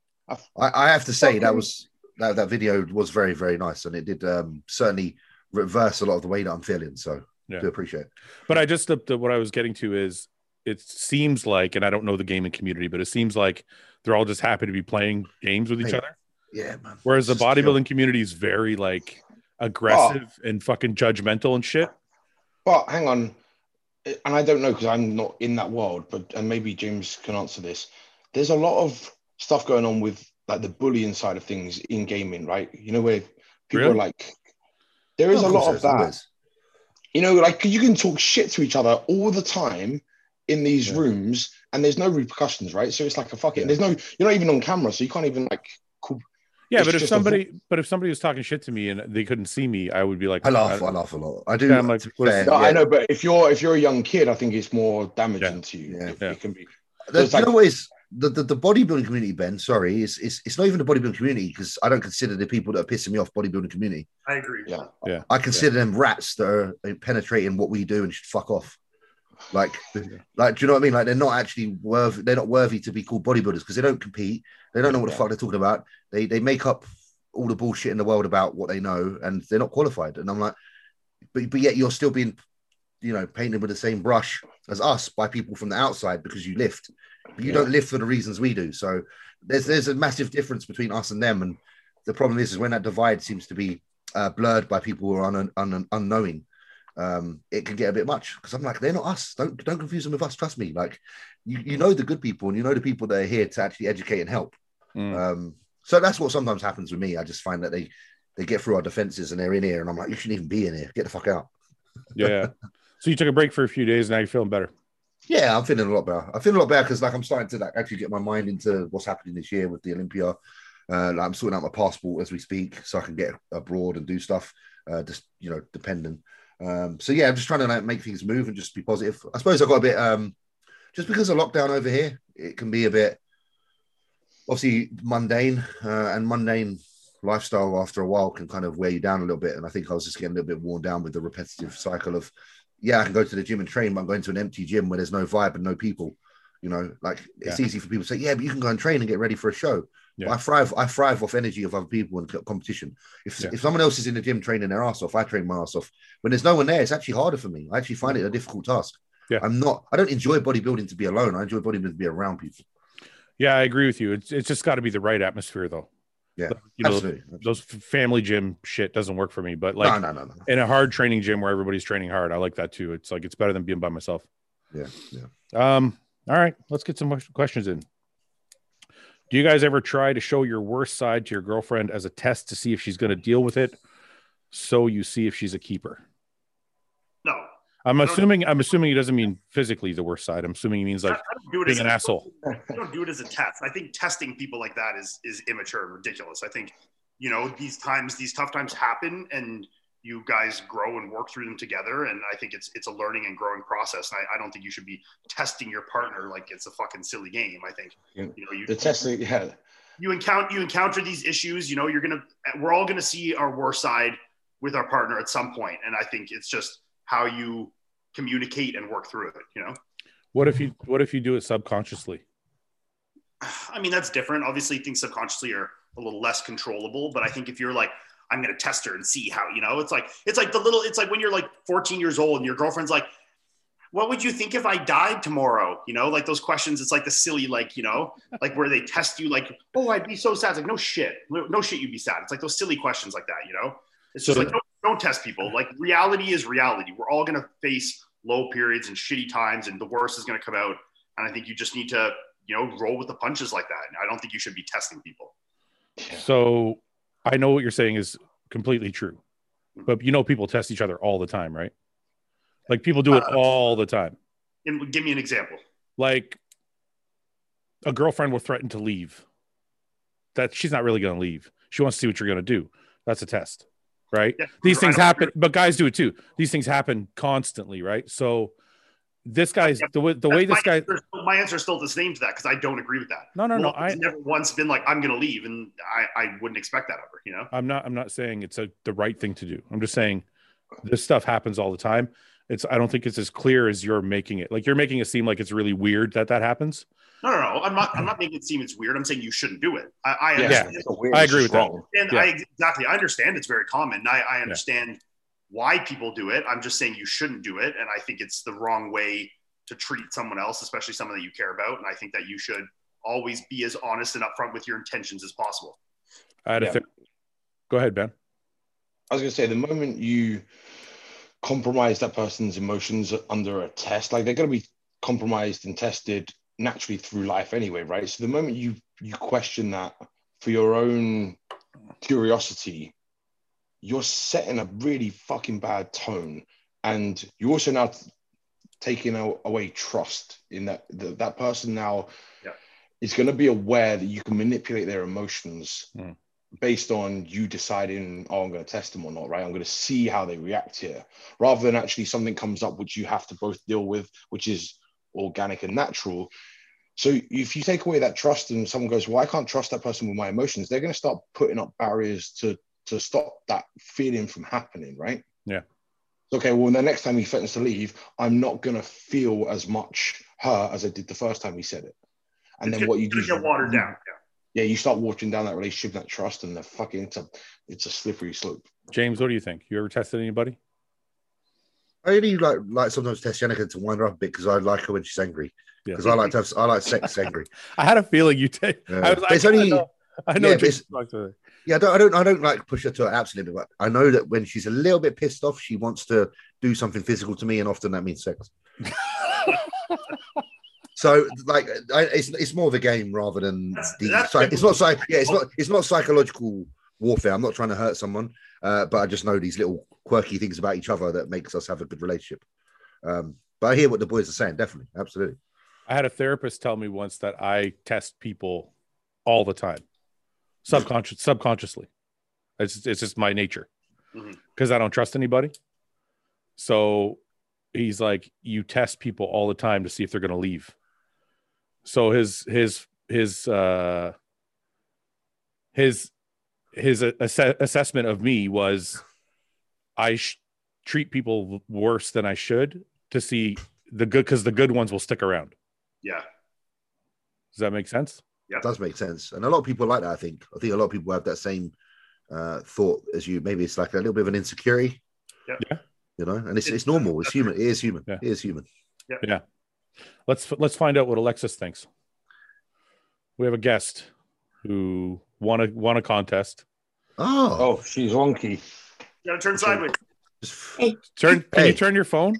Speaker 4: I have to say that video was very, very nice, and it did certainly reverse a lot of the way that I'm feeling. So I do appreciate it.
Speaker 1: But I just what I was getting to is, it seems like, and I don't know the gaming community, but it seems like they're all just happy to be playing games with each other.
Speaker 4: Yeah, man.
Speaker 1: Whereas the bodybuilding community is very like aggressive and fucking judgmental and shit.
Speaker 2: But hang on, and I don't know because I'm not in that world, and maybe James can answer this. There's a lot of stuff going on with like the bullying side of things in gaming, right? You know, where people are like, there is a lot of that. Always. You know, like you can talk shit to each other all the time in these rooms, and there's no repercussions, right? So it's like a fucking. There's no. You're not even on camera, so you can't even like.
Speaker 1: Yeah, but if somebody was talking shit to me and they couldn't see me, I would be like,
Speaker 4: I laugh a lot. I do.
Speaker 1: Yeah, I'm like,
Speaker 2: I know, but if you're a young kid, I think it's more damaging to you.
Speaker 4: Yeah.
Speaker 2: It can be.
Speaker 4: The bodybuilding community, Ben. Sorry, it's not even the bodybuilding community, because I don't consider the people that are pissing me off bodybuilding community.
Speaker 3: I agree.
Speaker 1: Yeah.
Speaker 4: I consider them rats that are penetrating what we do and should fuck off. Like, do you know what I mean? Like, they're not actually worthy. They're not worthy to be called bodybuilders because they don't compete. They don't know what the fuck they're talking about. They make up all the bullshit in the world about what they know, and they're not qualified. And I'm like, but yet you're still being, painted with the same brush as us by people from the outside because you lift. But you don't lift for the reasons we do. So there's a massive difference between us and them. And the problem is when that divide seems to be blurred by people who are unknowing. It can get a bit much because I'm like, they're not us. Don't confuse them with us. Trust me. Like, you know the good people, and you know the people that are here to actually educate and help. So that's what sometimes happens with me. I just find that they get through our defenses and they're in here, and I'm like, you shouldn't even be in here. Get the fuck out.
Speaker 1: Yeah. So you took a break for a few days, and now you're feeling better.
Speaker 4: Yeah, I'm feeling a lot better. I feel a lot better because I'm starting to actually get my mind into what's happening this year with the Olympia. I'm sorting out my passport as we speak, so I can get abroad and do stuff. Dependent. So yeah, I'm just trying to make things move and just be positive. I suppose I got a bit just because of lockdown over here, it can be a bit obviously mundane, and mundane lifestyle after a while can kind of wear you down a little bit. And I think I was just getting a little bit worn down with the repetitive cycle of, I can go to the gym and train, but I'm going to an empty gym where there's no vibe and no people. It's easy for people to say, yeah, but you can go and train and get ready for a show. Yeah. But I thrive off energy of other people and competition. If someone else is in the gym training their ass off, I train my ass off. When there's no one there, it's actually harder for me. I actually find it a difficult task. Yeah. I don't enjoy bodybuilding to be alone. I enjoy bodybuilding to be around people. Yeah,
Speaker 1: I agree with you. It's just got to be the right atmosphere, though.
Speaker 4: Yeah,
Speaker 1: absolutely. Those family gym shit doesn't work for me. But like,
Speaker 4: no.
Speaker 1: In a hard training gym where everybody's training hard, I like that too. It's like it's better than being by myself.
Speaker 4: Yeah.
Speaker 1: All right, let's get some questions in. Do you guys ever try to show your worst side to your girlfriend as a test to see if she's going to deal with it? So you see if she's a keeper.
Speaker 3: No.
Speaker 1: I'm assuming he doesn't mean physically the worst side. I'm assuming he means like being an asshole.
Speaker 3: I don't do it as a test. I think testing people like that is immature and ridiculous. I think, these tough times happen, and you guys grow and work through them together. And I think it's a learning and growing process. And I don't think you should be testing your partner like it's a fucking silly game. I think, you encounter these issues, we're all going to see our worst side with our partner at some point. And I think it's just how you communicate and work through it,
Speaker 1: What if you do it subconsciously?
Speaker 3: I mean, that's different. Obviously things subconsciously are a little less controllable, but I think if you're like, I'm going to test her and see how, it's like when you're like 14 years old and your girlfriend's like, what would you think if I died tomorrow? Like those questions, it's like the silly, like where they test you like, oh, I'd be so sad. It's like, no shit, you'd be sad. It's like those silly questions like that, It's just like, don't test people. Like, reality is reality. We're all going to face low periods and shitty times, and the worst is going to come out. And I think you just need to, roll with the punches like that. I don't think you should be testing people.
Speaker 1: So I know what you're saying is completely true, but people test each other all the time, right? Like, people do it all the time.
Speaker 3: And give me an example.
Speaker 1: Like, a girlfriend will threaten to leave. That she's not really going to leave. She wants to see what you're going to do. That's a test, right? Yeah, these things happen, but guys do it too. These things happen constantly, right? So this guy's the way this guy.
Speaker 3: My answer is still the same to that, because I don't agree with that.
Speaker 1: No.
Speaker 3: I've never once been like, I'm going to leave, and I wouldn't expect that ever.
Speaker 1: I'm not saying it's the right thing to do. I'm just saying this stuff happens all the time. I don't think it's as clear as you're making it. Like, you're making it seem like it's really weird that happens.
Speaker 3: No. I'm not making it seem it's weird. I'm saying you shouldn't do it. I understand.
Speaker 1: I agree with that.
Speaker 3: And I understand it's very common. I understand why people do it. I'm just saying you shouldn't do it. And I think it's the wrong way to treat someone else, especially someone that you care about. And I think that you should always be as honest and upfront with your intentions as possible.
Speaker 1: Go ahead, Ben.
Speaker 2: I was going to say, the moment you compromise that person's emotions under a test, like, they're going to be compromised and tested naturally through life anyway, right? So the moment you question that for your own curiosity, you're setting a really fucking bad tone, and you also now taking away trust in that person now is going to be aware that you can manipulate their emotions based on you deciding, I'm going to test them or not, right? I'm going to see how they react here, rather than actually something comes up which you have to both deal with, which is organic and natural. So if you take away that trust and someone goes, well, I can't trust that person with my emotions, they're going to start putting up barriers to stop that feeling from happening, right?
Speaker 1: Yeah.
Speaker 2: Okay, well, the next time he threatens to leave, I'm not going to feel as much her as I did the first time he said it. And then what you do is
Speaker 3: get watered down.
Speaker 2: Yeah, you start watering down that relationship, that trust, and it's a slippery slope.
Speaker 1: James, what do you think? You ever tested anybody?
Speaker 4: I only like sometimes test Yannicka to wind her up a bit, because I like her when she's angry. Because I like sex angry.
Speaker 1: I had a feeling you take. I know.
Speaker 4: I don't like push her to her absolute limit. But I know that when she's a little bit pissed off, she wants to do something physical to me, and often that means sex. So, like, it's more of a game rather than it's not psychological warfare. I'm not trying to hurt someone, but I just know these little quirky things about each other that makes us have a good relationship. But I hear what the boys are saying. Definitely, absolutely.
Speaker 1: I had a therapist tell me once that I test people all the time, subconsciously. It's just my nature, because I don't trust anybody. So he's like, you test people all the time to see if they're going to leave. So his assessment of me was, I treat people worse than I should to see the good, because the good ones will stick around.
Speaker 3: Yeah.
Speaker 1: Does that make sense?
Speaker 3: Yeah,
Speaker 4: it does make sense. And a lot of people like that. I think a lot of people have that same thought as you. Maybe it's like a little bit of an insecurity.
Speaker 1: Yeah.
Speaker 4: And it's normal. It's human. It is human. Yeah. It is human.
Speaker 1: Yeah. Let's find out what Alexis thinks. We have a guest who won a contest.
Speaker 2: Oh, she's wonky.
Speaker 3: You gotta turn sideways.
Speaker 1: Can you turn your phone?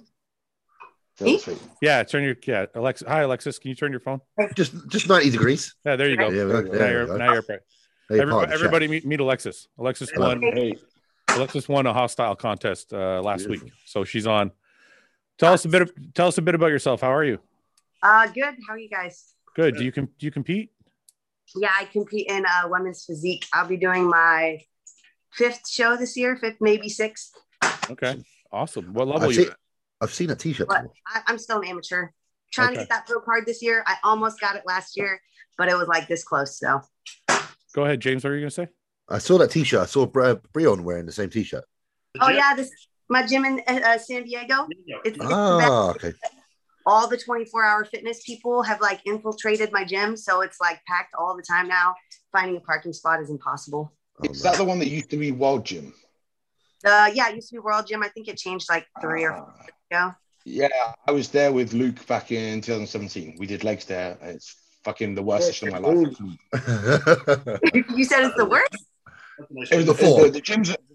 Speaker 2: Yeah,
Speaker 1: Alexa. Hi, Alexis. Can you turn your phone?
Speaker 4: Just 90 degrees.
Speaker 1: Yeah, there you go. Now you're right. Everybody meet Alexis. Alexis won. Alexis won a hostile contest last week, so she's on. Tell us a bit about yourself. How are you?
Speaker 5: Good. How are you guys?
Speaker 1: Good. Do you compete?
Speaker 5: Yeah, I compete in women's physique. I'll be doing my 5th show this year, 5th, maybe 6th.
Speaker 1: Okay, awesome. What level are you at?
Speaker 4: I've seen a t-shirt.
Speaker 5: I'm still an amateur. Trying to get that pro card this year. I almost got it last year, but it was like this close. So,
Speaker 1: go ahead, James. What are you gonna say?
Speaker 4: I saw that t-shirt. I saw Breon wearing the same t-shirt.
Speaker 5: Oh yeah, this my gym in San Diego. It's
Speaker 4: okay.
Speaker 5: All the 24-hour fitness people have like infiltrated my gym, so it's like packed all the time now. Finding a parking spot is impossible.
Speaker 2: Is that the one that used to be World Gym?
Speaker 5: Yeah, it used to be World Gym. I think it changed like 3 or 4 years ago.
Speaker 2: Yeah, I was there with Luke back in 2017. We did legs there, and it's fucking the worst session of my life.
Speaker 5: You said it's the worst?
Speaker 2: It was the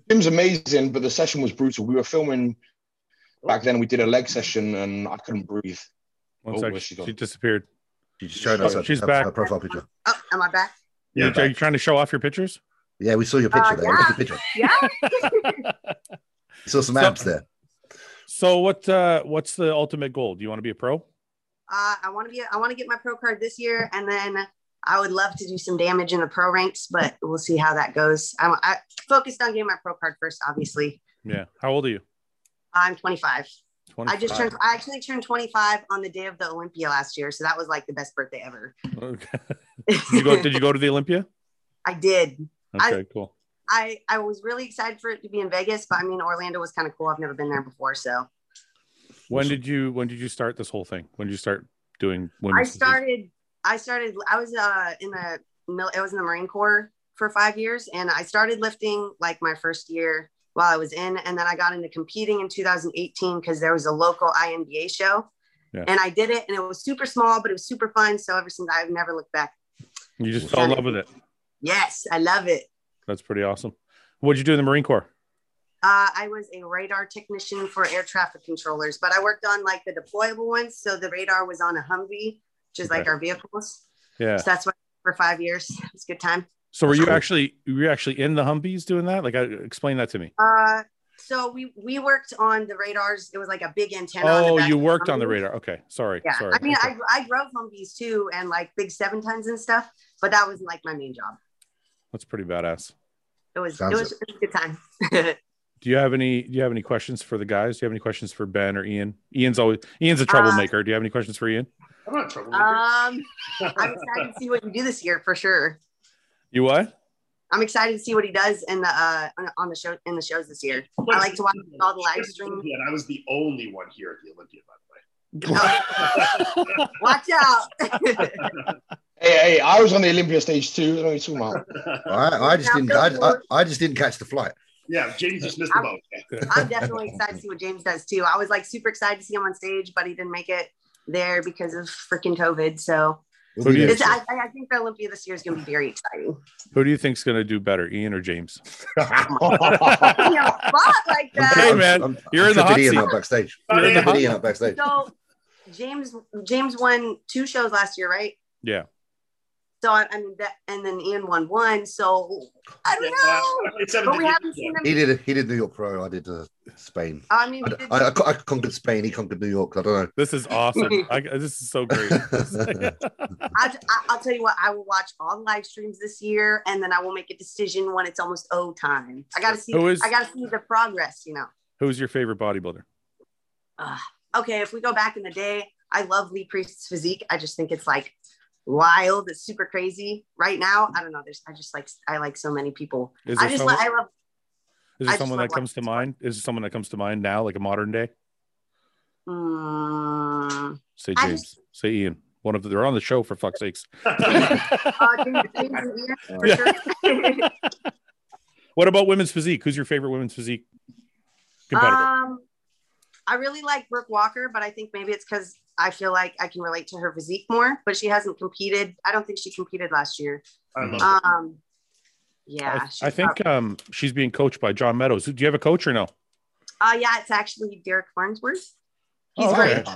Speaker 2: Jim's amazing, but the session was brutal. We were filming back then. We did a leg session, and I couldn't breathe.
Speaker 1: One second. She disappeared.
Speaker 4: She just showed us
Speaker 1: She's
Speaker 4: her
Speaker 1: back.
Speaker 4: profile picture.
Speaker 5: Oh, am I back?
Speaker 1: Yeah. Are you trying to show off your pictures?
Speaker 4: Yeah, we saw your picture there.
Speaker 5: Yeah.
Speaker 4: Look at the picture.
Speaker 5: Yeah.
Speaker 4: You saw some abs there.
Speaker 1: So what's the ultimate goal? Do you want to be a pro?
Speaker 5: I want to get my pro card this year, and then I would love to do some damage in the pro ranks, but we'll see how that goes. I focused on getting my pro card first, obviously.
Speaker 1: Yeah. How old are you?
Speaker 5: I'm 25.
Speaker 1: 25.
Speaker 5: I actually turned 25 on the day of the Olympia last year, so that was like the best birthday ever.
Speaker 1: Okay. Did you go to the Olympia?
Speaker 5: I did.
Speaker 1: Okay, cool.
Speaker 5: I was really excited for it to be in Vegas, but I mean Orlando was kind of cool. I've never been there before, so.
Speaker 1: When did you start this whole thing? When did you start doing
Speaker 5: women's? I was in the Marine Corps for 5 years, and I started lifting like my first year while I was in, and then I got into competing in 2018 because there was a local INBA show. Yeah. And I did it, and it was super small, but it was super fun. So ever since, I've never looked back.
Speaker 1: You just fell in love with it.
Speaker 5: Yes, I love it.
Speaker 1: That's pretty awesome. What'd you do in the Marine Corps?
Speaker 5: I was a radar technician for air traffic controllers, but I worked on like the deployable ones. So the radar was on a Humvee, which is like our vehicles. Yeah. So that's what for 5 years. It was a good time.
Speaker 1: So were you actually in the Humvees doing that? Like, explain that to me.
Speaker 5: So we worked on the radars. It was like a big antenna.
Speaker 1: Oh, you worked on the radar. Okay. Sorry.
Speaker 5: Yeah.
Speaker 1: Sorry.
Speaker 5: I mean, I drove Humvees too, and like big 7 tons and stuff, but that was like my main job.
Speaker 1: That's pretty badass.
Speaker 5: It was a good time.
Speaker 1: Do you have any questions for the guys? Do you have any questions for Ben or Ian? Ian's a troublemaker. Do you have any questions for Ian?
Speaker 3: I'm not a troublemaker.
Speaker 5: I'm excited to see what you do this year for sure.
Speaker 1: You what?
Speaker 5: I'm excited to see what he does in the shows this year. I like to watch all the live streams.
Speaker 3: Yeah, and I was the only one here at the Olympia, by the way.
Speaker 5: Watch out.
Speaker 2: Hey, I was on the Olympia stage too. What are you talking about?
Speaker 4: I just didn't catch the flight.
Speaker 3: Yeah, James just missed the boat.
Speaker 5: I'm definitely excited to see what James does too. I was like super excited to see him on stage, but he didn't make it there because of freaking COVID. So I think the Olympia this year is going to be very exciting.
Speaker 1: Who do you think is going to do better, Ian or James?
Speaker 5: Like that.
Speaker 1: Hey man, you're in the hot seat.
Speaker 4: Backstage. Backstage.
Speaker 5: So James won 2 shows last year, right?
Speaker 1: Yeah.
Speaker 5: So I mean that, and then Ian won 1. So I don't know. But we haven't seen him.
Speaker 4: He did New York Pro. I did Spain.
Speaker 5: I mean,
Speaker 4: I conquered Spain. He conquered New York. I don't know.
Speaker 1: This is awesome. This is so great.
Speaker 5: I'll tell you what. I will watch all the live streams this year, and then I will make a decision when it's almost time. I gotta see. I gotta see the progress. You know.
Speaker 1: Who's your favorite bodybuilder?
Speaker 5: Okay, if we go back in the day, I love Lee Priest's physique. I just think it's like wild. It's super crazy. Right now, I don't know. I like so many people. Is there
Speaker 1: someone that comes to mind? Is there someone that comes to mind now, like a modern day? Say James. Say Ian. One of they're on the show for fuck's sakes.
Speaker 5: James and Ian, for sure.
Speaker 1: What about women's physique? Who's your favorite women's physique competitor?
Speaker 5: I really like Brooke Walker, but I think maybe it's because I feel like I can relate to her physique more, but she hasn't competed. I don't think she competed last year. Yeah.
Speaker 1: I think she's being coached by John Meadows. Do you have a coach or no?
Speaker 5: Yeah, it's actually Derek Farnsworth. He's great.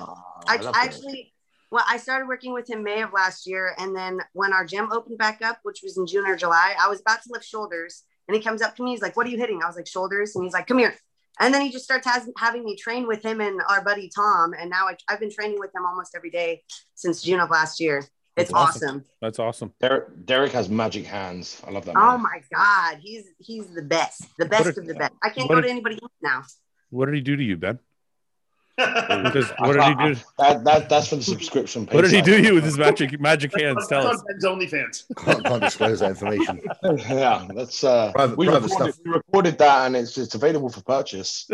Speaker 5: I started working with him May of last year. And then when our gym opened back up, which was in June or July, I was about to lift shoulders and he comes up to me. He's like, "What are you hitting?" I was like, "Shoulders." And he's like, "Come here." And then he just starts having me train with him and our buddy Tom. And now I've been training with him almost every day since June of last year. It's awesome.
Speaker 1: That's awesome.
Speaker 2: Derek has magic hands. I love that.
Speaker 5: Oh my God. He's the best. The best of the best. I can't go to anybody else now.
Speaker 1: What did he do to you, Ben? What did he do?
Speaker 2: That's for the subscription page.
Speaker 1: What did he do to you with his magic hands? Tell us.
Speaker 3: Ben's OnlyFans.
Speaker 4: Can't disclose that information.
Speaker 2: Yeah, that's
Speaker 4: private stuff.
Speaker 2: We recorded that, and it's available for purchase.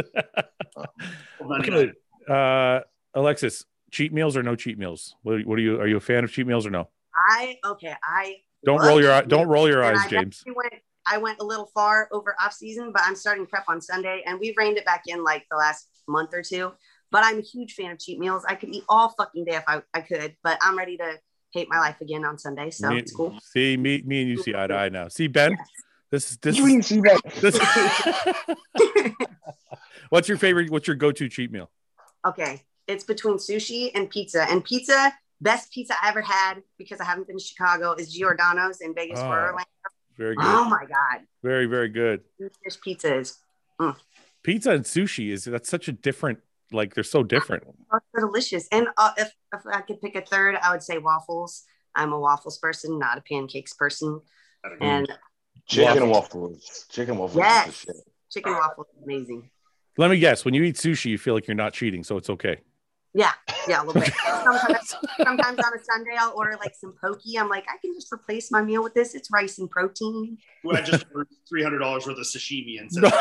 Speaker 1: Okay. Alexis, cheat meals or no cheat meals? What are you? Are you a fan of cheat meals or no?
Speaker 5: Don't
Speaker 1: roll your eyes, James.
Speaker 5: I went a little far over off season, but I'm starting prep on Sunday, and we've reined it back in like the last month or two. But I'm a huge fan of cheat meals. I could eat all fucking day if I could, but I'm ready to hate my life again on Sunday. So it's cool.
Speaker 1: See, me and you see eye to eye now. See, Ben, This
Speaker 2: You didn't see that.
Speaker 1: What's your favorite? What's your go-to cheat meal?
Speaker 5: Okay, it's between sushi and pizza. And pizza, best pizza I ever had, because I haven't been to Chicago, is Giordano's in Vegas for Orlando.
Speaker 1: Very good.
Speaker 5: Oh my god.
Speaker 1: Very, very good.
Speaker 5: Fish pizza is.
Speaker 1: Pizza and sushi that's such a different. Like, they're so different.
Speaker 5: Oh, they're delicious. And if I could pick a third, I would say waffles. I'm a waffles person, not a pancakes person. And
Speaker 2: chicken waffles. Chicken waffles.
Speaker 5: Yes. Chicken waffles is amazing.
Speaker 1: Let me guess. When you eat sushi, you feel like you're not cheating, so it's okay.
Speaker 5: Yeah, a little bit. Sometimes on a Sunday, I'll order like some poke. I'm like, I can just replace my meal with this. It's rice and protein.
Speaker 3: Well, I just ordered $300 worth of sashimi and said,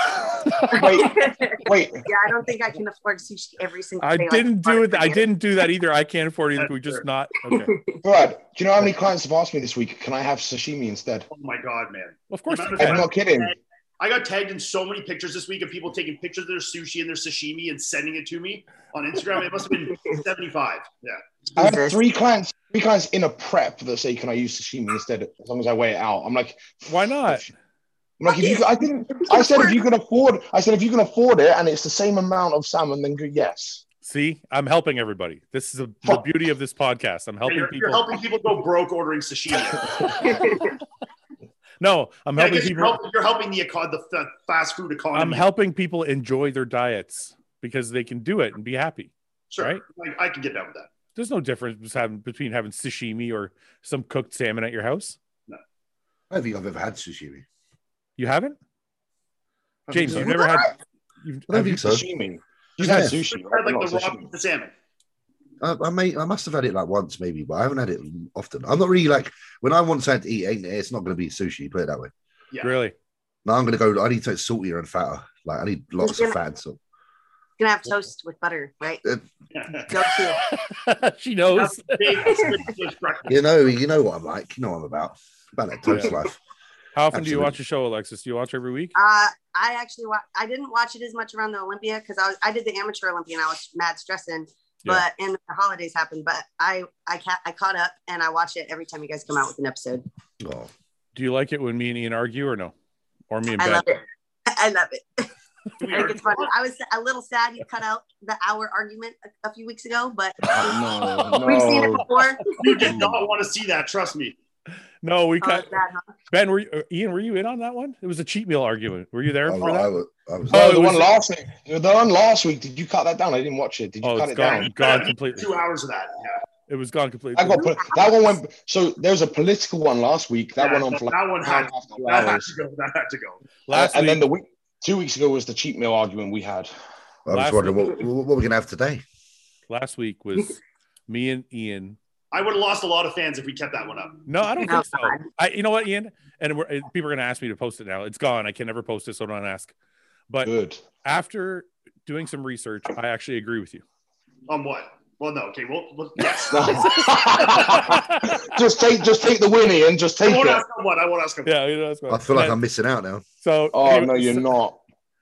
Speaker 2: wait.
Speaker 5: Yeah, I don't think I can afford sushi every single day.
Speaker 1: I didn't do it. I didn't do that either. I can't afford it either. We just not. Okay.
Speaker 2: Brad, do you know how many clients have asked me this week? Can I have sashimi instead?
Speaker 3: oh my God, man.
Speaker 1: Of course.
Speaker 2: I'm not kidding.
Speaker 3: I got tagged in so many pictures this week of people taking pictures of their sushi and their sashimi and sending it to me on Instagram. It must have been 75. Yeah.
Speaker 2: I have three clients in a prep that say, "Can I use sashimi instead?" As long as I weigh it out. I'm like,
Speaker 1: why not?
Speaker 2: I'm like, I said if you can afford it and it's the same amount of salmon, then yes.
Speaker 1: See, I'm helping everybody. This is the beauty of this podcast. I'm helping people.
Speaker 3: You're helping people go broke ordering sashimi.
Speaker 1: No, I'm helping people.
Speaker 3: You're helping the fast food economy.
Speaker 1: I'm helping people enjoy their diets because they can do it and be happy.
Speaker 3: Sure,
Speaker 1: right?
Speaker 3: I can get down with that.
Speaker 1: There's no difference between having sashimi or some cooked salmon at your house.
Speaker 3: No,
Speaker 4: I don't think I've ever had sashimi.
Speaker 1: You haven't, James? You've never had.
Speaker 4: I don't think so.
Speaker 2: Sashimi. You've had sushi.
Speaker 3: I had like the raw the salmon.
Speaker 4: I must have had it like once maybe, but I haven't had it often. I'm not really like, when I want something to eat, it's not going to be sushi, put it that way.
Speaker 3: Yeah.
Speaker 1: Really?
Speaker 4: No, I'm going to go, I need something saltier and fatter. Like, I need lots of fat and salt.
Speaker 5: You're going to have toast with butter, right?
Speaker 1: She knows.
Speaker 4: You know what I'm like. You know what I'm about that toast life.
Speaker 1: How often do you watch a show, Alexis? Do you watch every week?
Speaker 5: I actually I didn't watch it as much around the Olympia because I did the amateur Olympia and I was mad stressing. But and the holidays happened, but I caught up and I watch it every time you guys come out with an episode.
Speaker 4: Oh.
Speaker 1: Do you like it when me and Ian argue or no? Or me and Ben?
Speaker 5: I love it. I think it's funny. I was a little sad you cut out the hour argument a few weeks ago, but
Speaker 2: no.
Speaker 5: We've seen it before.
Speaker 3: You did not want to see that, trust me.
Speaker 1: No, we cut. Ben, Ian, were you in on that one? It was a cheat meal argument. Were you there for that?
Speaker 4: I was
Speaker 2: the one last week. The one last week. Did you cut that down? I didn't watch it. Did you cut it down?
Speaker 1: Gone completely.
Speaker 3: 2 hours of that. Yeah.
Speaker 1: It was gone completely.
Speaker 2: That one went. So there was a political one last week. That went on for like
Speaker 3: that one had to go.
Speaker 2: Last week, and then 2 weeks ago was the cheat meal argument we had.
Speaker 4: I was wondering what we're going to have today.
Speaker 1: Last week was me and Ian.
Speaker 3: I would have lost a lot of fans if we kept that one up.
Speaker 1: No, I don't think so. You know what, Ian? And people are going to ask me to post it now. It's gone. I can never post it, so don't ask. But after doing some research, I actually agree with you.
Speaker 3: On what? Well, no. Okay. Well yes.
Speaker 2: just take the win, Ian. Just take it.
Speaker 3: I won't ask him.
Speaker 1: Yeah, you know,
Speaker 4: I feel like I'm missing out now.
Speaker 1: So.
Speaker 2: No, you're not.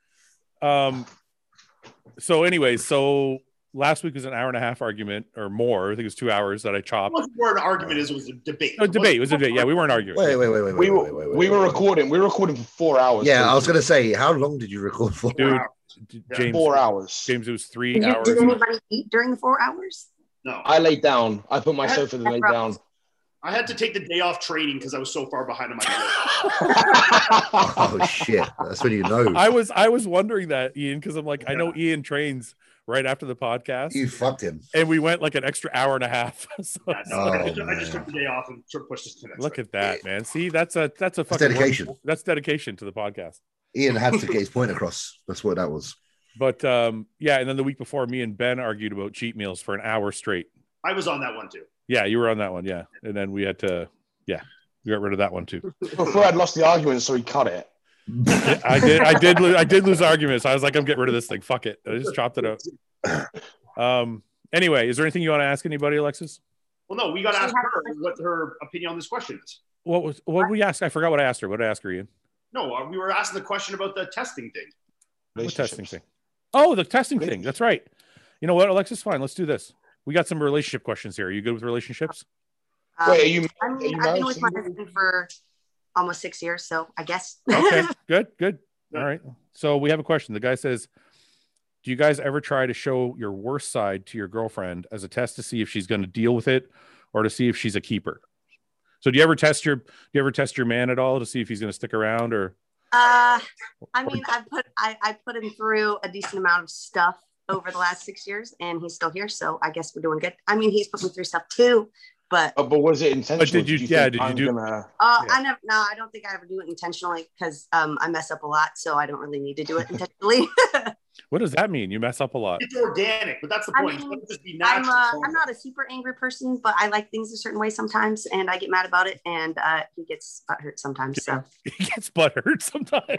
Speaker 1: So last week was an hour and a half argument or more. I think it was 2 hours that I chopped.
Speaker 3: It wasn't where an argument is. It was a debate.
Speaker 1: No, debate. It was a debate. Yeah, we weren't arguing.
Speaker 4: Wait.
Speaker 2: We were recording. We were recording for 4 hours.
Speaker 4: Yeah, I was going to say, how long did you record for?
Speaker 1: Dude, James,
Speaker 2: 4 hours.
Speaker 1: James, it was 3 hours.
Speaker 5: Did anybody eat during the 4 hours?
Speaker 3: No.
Speaker 2: I laid down. I put my sofa and laid down.
Speaker 3: I had to take the day off training because I was so far behind on my
Speaker 4: Oh shit! That's when you know.
Speaker 1: I was wondering that, Ian, because I'm like, I know Ian trains right after the podcast.
Speaker 4: You fucked him,
Speaker 1: and we went like an extra hour and a half.
Speaker 3: I just took the day off and pushed this to the next.
Speaker 1: Look at that, man! See, that's a fucking
Speaker 4: dedication.
Speaker 1: That's dedication to the podcast.
Speaker 4: Ian had to get his point across. That's what that was.
Speaker 1: But yeah, and then the week before, me and Ben argued about cheat meals for an hour straight.
Speaker 3: I was on that one too.
Speaker 1: Yeah, you were on that one. Yeah, and then we had to. Yeah, we got rid of that one too.
Speaker 2: Before I'd lost the argument, so he cut it.
Speaker 1: I did lose arguments. I was like, I'm getting rid of this thing. Fuck it. I just chopped it out. Anyway, is there anything you want to ask anybody, Alexis?
Speaker 3: Well, no, we got to ask her what her opinion on this question is.
Speaker 1: What we asked? I forgot what I asked her. What did I ask her, Ian?
Speaker 3: No, we were asking the question about the testing thing.
Speaker 1: What testing thing? Oh, the testing thing. That's right. You know what, Alexis? Fine. Let's do this. We got some relationship questions here. Are you good with relationships?
Speaker 2: Wait, are you
Speaker 5: I've been with my husband for almost 6 years. So I guess.
Speaker 1: Okay, good. All right. So we have a question. The guy says, do you guys ever try to show your worst side to your girlfriend as a test to see if she's going to deal with it or to see if she's a keeper? So do you ever test your man at all to see if he's going to stick around or?
Speaker 5: I mean, I put him through a decent amount of stuff over the last 6 years and he's still here. So I guess we're doing good. I mean, he's put me through stuff too, but
Speaker 2: was it intentional?
Speaker 1: But did you do?
Speaker 5: I don't think I ever do it intentionally because I mess up a lot. So I don't really need to do it intentionally.
Speaker 1: What does that mean? You mess up a lot.
Speaker 3: It's organic, but that's the point.
Speaker 5: I mean,
Speaker 3: just be natural.
Speaker 5: I'm not a super angry person, but I like things a certain way sometimes, and I get mad about it, and he gets butthurt sometimes. So
Speaker 1: he gets butthurt sometimes.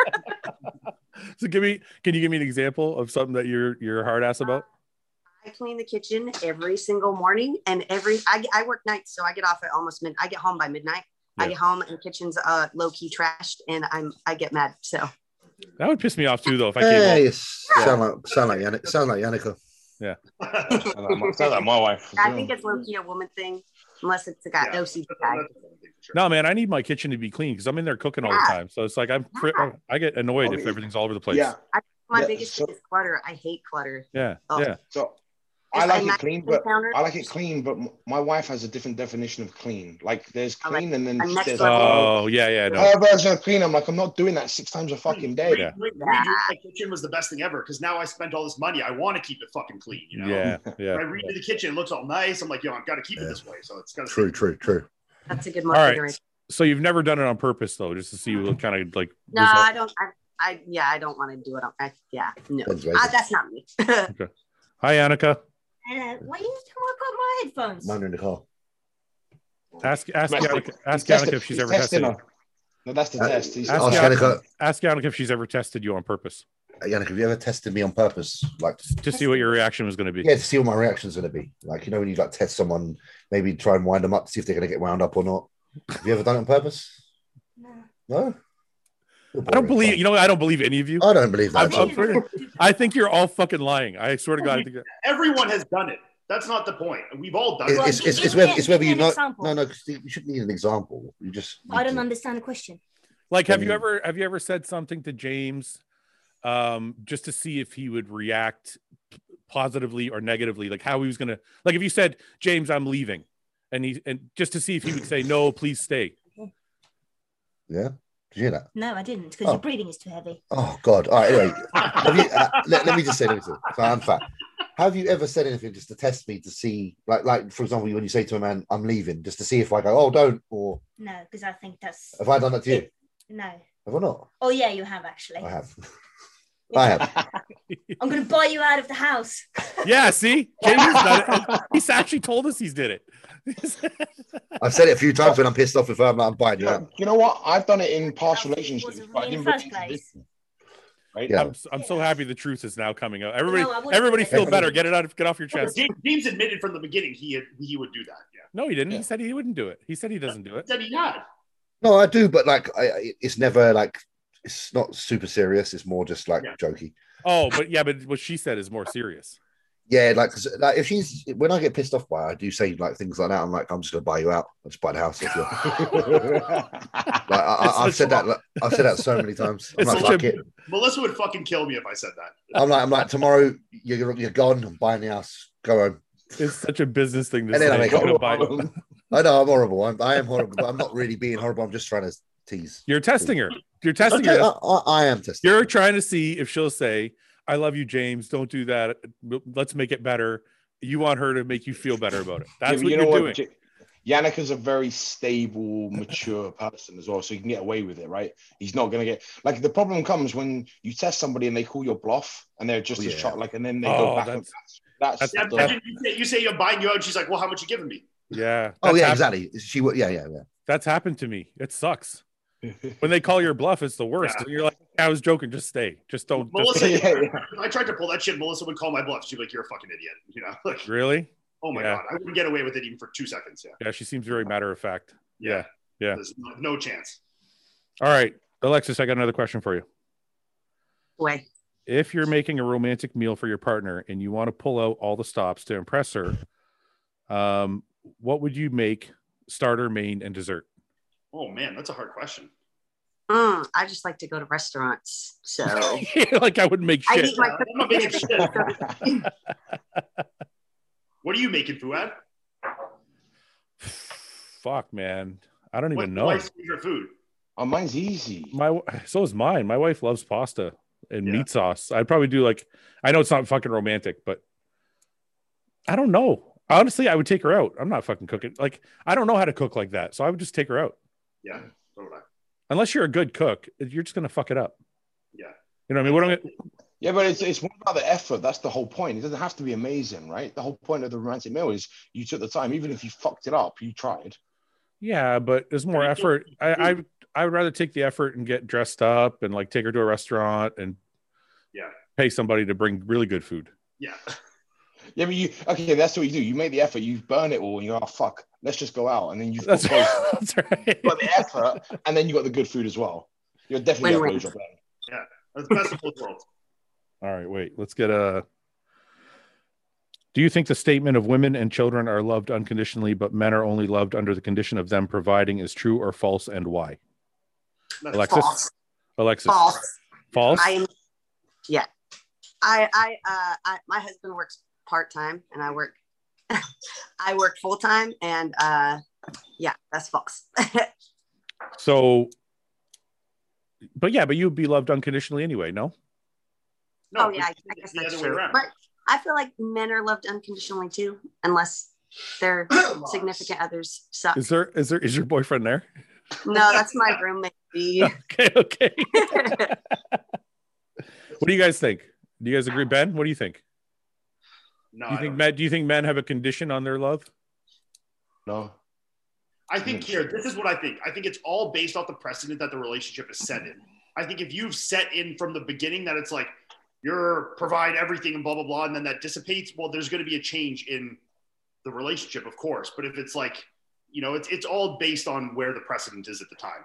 Speaker 1: So can you give me an example of something that you're hard ass about?
Speaker 5: I clean the kitchen every single morning, and I work nights, so I get off at almost I get home by midnight. Yeah. I get home and the kitchen's low key trashed, and I get mad. So.
Speaker 1: That would piss me off too, though. If I came
Speaker 4: home. Sound like Yannicka.
Speaker 1: Yeah.
Speaker 2: Sound like my wife.
Speaker 5: I think it's low key a woman thing, unless it's a guy. OCD guy.
Speaker 1: No, man, I need my kitchen to be clean because I'm in there cooking all the time. So it's like I get annoyed if everything's all over the place.
Speaker 5: Yeah. My biggest thing is clutter. I hate clutter.
Speaker 1: Yeah.
Speaker 2: So I like it clean, but my wife has a different definition of clean. Like there's clean and then there's her version of clean. I'm like, I'm not doing that 6 times a fucking day.
Speaker 3: Redoing my kitchen was the best thing ever because now I spent all this money. I want to keep it fucking clean. You know?
Speaker 1: Yeah.
Speaker 3: When I redo the kitchen, it looks all nice. I'm like, I've got to keep it this way. So it's
Speaker 4: true.
Speaker 5: That's a good
Speaker 1: motivation. All right. So you've never done it on purpose though, just to see what kind of like.
Speaker 5: No, I don't. I don't want to do it. No, that's not me.
Speaker 1: Okay. Hi, Annika.
Speaker 6: Why do you talk about my headphones?
Speaker 4: Mine are in the car.
Speaker 1: Ask Yannicka if she's ever tested you.
Speaker 2: No, that's the test.
Speaker 1: Ask Yannicka if she's ever tested you on purpose.
Speaker 4: Yannicka, have you ever tested me on purpose? Like
Speaker 1: to see what your reaction was going to be?
Speaker 4: Yeah, to see what my reaction is going to be. Like, when you like test someone, maybe try and wind them up to see if they're going to get wound up or not. Have you ever done it on purpose? No?
Speaker 1: I don't believe, I don't believe any of you.
Speaker 4: I don't believe that.
Speaker 1: I think you're all fucking lying. I swear to God.
Speaker 3: Everyone has done it. That's not the point. We've all done it.
Speaker 4: It's whether you know. No, you shouldn't need an example. You just.
Speaker 6: I don't understand the question.
Speaker 1: Like, have you ever said something to James, just to see if he would react positively or negatively? Like how he was gonna. Like if you said, James, I'm leaving, and just to see if he would say, no, please stay.
Speaker 4: Yeah. Did you hear that?
Speaker 6: No, I didn't, because your breathing is too heavy.
Speaker 4: Oh, God. All right, anyway. Let me just say anything. So I'm fat. Have you ever said anything just to test me to see, like for example, when you say to a man, I'm leaving, just to see if I go, oh, don't, or...
Speaker 6: No, because I think that's...
Speaker 4: Have I done that to you?
Speaker 6: No.
Speaker 4: Have I not?
Speaker 6: Oh, yeah, you have, actually.
Speaker 4: I have. I have.
Speaker 6: I'm going to buy you out of the house.
Speaker 1: Yeah, see? James has done it. He's actually told us he's did it.
Speaker 4: I've said it a few times when I'm pissed off with her. I'm buying you out.
Speaker 2: You know what? I've done it in past relationships. But I didn't
Speaker 1: right? Yeah. I'm so happy the truth is now coming out. Everybody feel better. Get off your chest.
Speaker 3: James admitted from the beginning he would do that. Yeah.
Speaker 1: No, he didn't. Yeah. He said he wouldn't do it. He said he doesn't do it.
Speaker 3: He said he had.
Speaker 4: No, I do, but it's never it's not super serious. It's more just jokey.
Speaker 1: Oh, but what she said is more serious.
Speaker 4: Yeah, if when I get pissed off by her, I do say things like that. I'm like, I'm just gonna buy you out. I'll just buy the house if you're. I've said that so many times. I'm like, fuck it.
Speaker 3: Melissa would fucking kill me if I said that.
Speaker 4: I'm like, tomorrow you're gone. I'm buying the house. Go home.
Speaker 1: It's such a business thing to
Speaker 4: and
Speaker 1: say.
Speaker 4: Then I make I know I'm horrible. I am horrible, but I'm not really being horrible. I'm just trying to tease.
Speaker 1: You're testing her. You're testing her.
Speaker 4: I am testing.
Speaker 1: You're trying to see if she'll say, I love you, James. Don't do that. Let's make it better. You want her to make you feel better about it. That's what you're doing.
Speaker 2: Yannick is a very stable, mature person as well, so you can get away with it, right? He's not going to get the problem comes when you test somebody and they call your bluff and they're just as shot, and then they go back. That's
Speaker 3: you say you're buying you out. And she's like, well, how much you giving me?
Speaker 1: Yeah.
Speaker 4: Oh yeah, exactly. She would. Yeah.
Speaker 1: That's happened to me. It sucks. When they call your bluff, it's the worst. Yeah. You're like, I was joking. Just stay. Just don't.
Speaker 3: Melissa, I tried to pull that shit. Melissa would call my bluff. She'd be like, "You're a fucking idiot."
Speaker 1: Really?
Speaker 3: Oh my God, I wouldn't get away with it even for 2 seconds. Yeah.
Speaker 1: Yeah, she seems very matter of fact. Yeah.
Speaker 3: There's no chance.
Speaker 1: All right, Alexis, I got another question for you.
Speaker 5: Wait.
Speaker 1: If you're making a romantic meal for your partner and you want to pull out all the stops to impress her, what would you make? Starter, main, and dessert.
Speaker 3: Oh man, that's a hard question.
Speaker 5: I just like to go to restaurants, so
Speaker 1: like I would make shit.
Speaker 5: I eat my
Speaker 3: I'm not making shit. What are you making, Fuad?
Speaker 1: Fuck, man, I don't even know.
Speaker 3: What's your favorite food?
Speaker 2: Oh, mine's easy.
Speaker 1: So is mine. My wife loves pasta and meat sauce. I'd probably do like, I know it's not fucking romantic, but I don't know. Honestly, I would take her out. I'm not fucking cooking. Like, I don't know how to cook like that, so I would just take her out.
Speaker 3: Yeah, so would I.
Speaker 1: Unless you're a good cook, you're just gonna fuck it up.
Speaker 3: Yeah.
Speaker 1: You know what I mean?
Speaker 2: Yeah, but it's more about the effort. That's the whole point. It doesn't have to be amazing, right? The whole point of the romantic meal is you took the time, even if you fucked it up, you tried.
Speaker 1: Yeah, but there's more effort. I would rather take the effort and get dressed up and like take her to a restaurant and pay somebody to bring really good food.
Speaker 3: Yeah.
Speaker 2: Yeah, but that's what you do. You make the effort, you burn it all, and you're like, oh, fuck, let's just go out. And then you've got,
Speaker 1: that's right.
Speaker 2: You've got the effort, and then you got the good food as well. You're definitely a blowjob then.
Speaker 3: Yeah, that's the best of both worlds.
Speaker 1: All right, wait, let's get a. Do you think the statement of women and children are loved unconditionally, but men are only loved under the condition of them providing is true or false, and why?
Speaker 3: That's
Speaker 1: Alexis?
Speaker 5: False.
Speaker 1: Alexis?
Speaker 5: False.
Speaker 1: False?
Speaker 5: My husband works part-time and I work full-time, and that's false.
Speaker 1: So, but you'd be loved unconditionally anyway, no?
Speaker 3: No,
Speaker 5: I guess that's true.
Speaker 3: Around.
Speaker 5: But I feel like men are loved unconditionally too, unless their significant others suck.
Speaker 1: Is your boyfriend there?
Speaker 5: No, that's my roommate.
Speaker 1: Okay. What do you guys think? Do you guys agree, Ben? What do you think?
Speaker 3: No.
Speaker 1: Do you think men have a condition on their love?
Speaker 2: No.
Speaker 3: I think this is what I think. I think it's all based off the precedent that the relationship is set in. I think if you've set in from the beginning that it's like you're provide everything and blah, blah, blah, and then that dissipates, well, there's going to be a change in the relationship, of course. But if it's like, it's all based on where the precedent is at the time,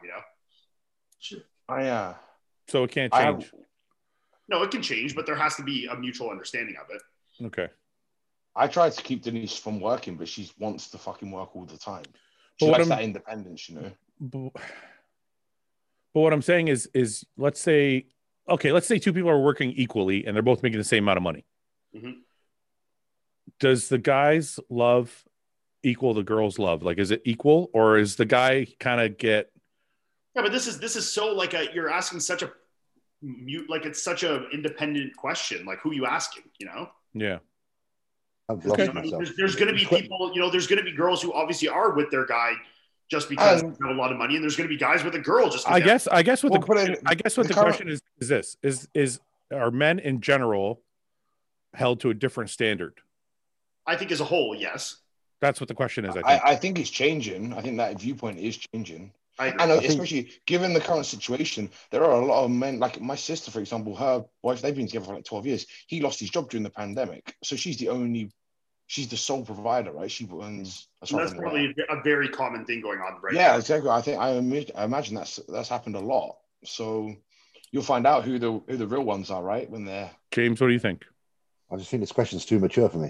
Speaker 1: So it can't change.
Speaker 3: No, it can change, but there has to be a mutual understanding of it.
Speaker 1: Okay.
Speaker 2: I tried to keep Denise from working, but she wants to fucking work all the time. She likes that independence,
Speaker 1: But what I'm saying is let's say two people are working equally and they're both making the same amount of money.
Speaker 3: Mm-hmm.
Speaker 1: Does the guy's love equal the girl's love? Like, is it equal, or is the guy kind of get?
Speaker 3: Yeah, but this is so like you're asking such a it's such a independent question. Like, who you asking?
Speaker 1: Yeah.
Speaker 3: Okay. There's going to be people. There's going to be girls who obviously are with their guy just because they have a lot of money, and there's going to be guys with a girl just.
Speaker 1: I guess what the question is this: is are men in general held to a different standard?
Speaker 3: I think as a whole, yes.
Speaker 1: That's what the question is.
Speaker 2: I think it's changing. I think that viewpoint is changing. I know, especially given the current situation, there are a lot of men, like my sister, for example, her wife, they've been together for like 12 years. He lost his job during the pandemic. So she's the sole provider, right? She earns.
Speaker 3: That's probably a very common thing going on right now.
Speaker 2: Yeah, exactly. I imagine that's happened a lot. So you'll find out who the real ones are, right? When they're.
Speaker 1: James, what do you think?
Speaker 4: I just think this question's too mature for me.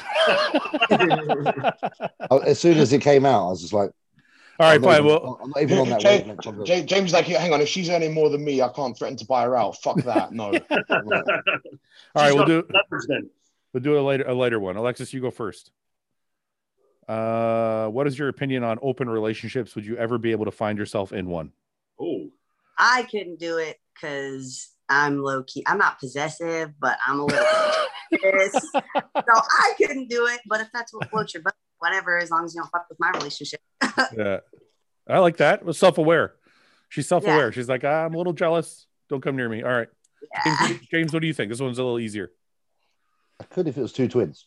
Speaker 4: As soon as it came out, I was just like,
Speaker 1: all right, fine.
Speaker 4: Well, I'm not even on that wavelength.
Speaker 2: James is like, hang on, if she's earning more than me, I can't threaten to buy her out. Fuck that. No.
Speaker 1: All right, we'll do a later one. Alexis, you go first. What is your opinion on open relationships? Would you ever be able to find yourself in one?
Speaker 3: Oh,
Speaker 5: I couldn't do it because I'm low key. I'm not possessive, but I'm a little pissed. So I couldn't do it. But if that's what floats your boat, whatever, as long as you don't fuck with my relationship.
Speaker 1: Yeah, I like that. Well, self-aware. She's self-aware. Yeah. She's like, I'm a little jealous. Don't come near me. All right. Yeah. James, what do you think? This one's a little easier.
Speaker 4: I could if it was two twins.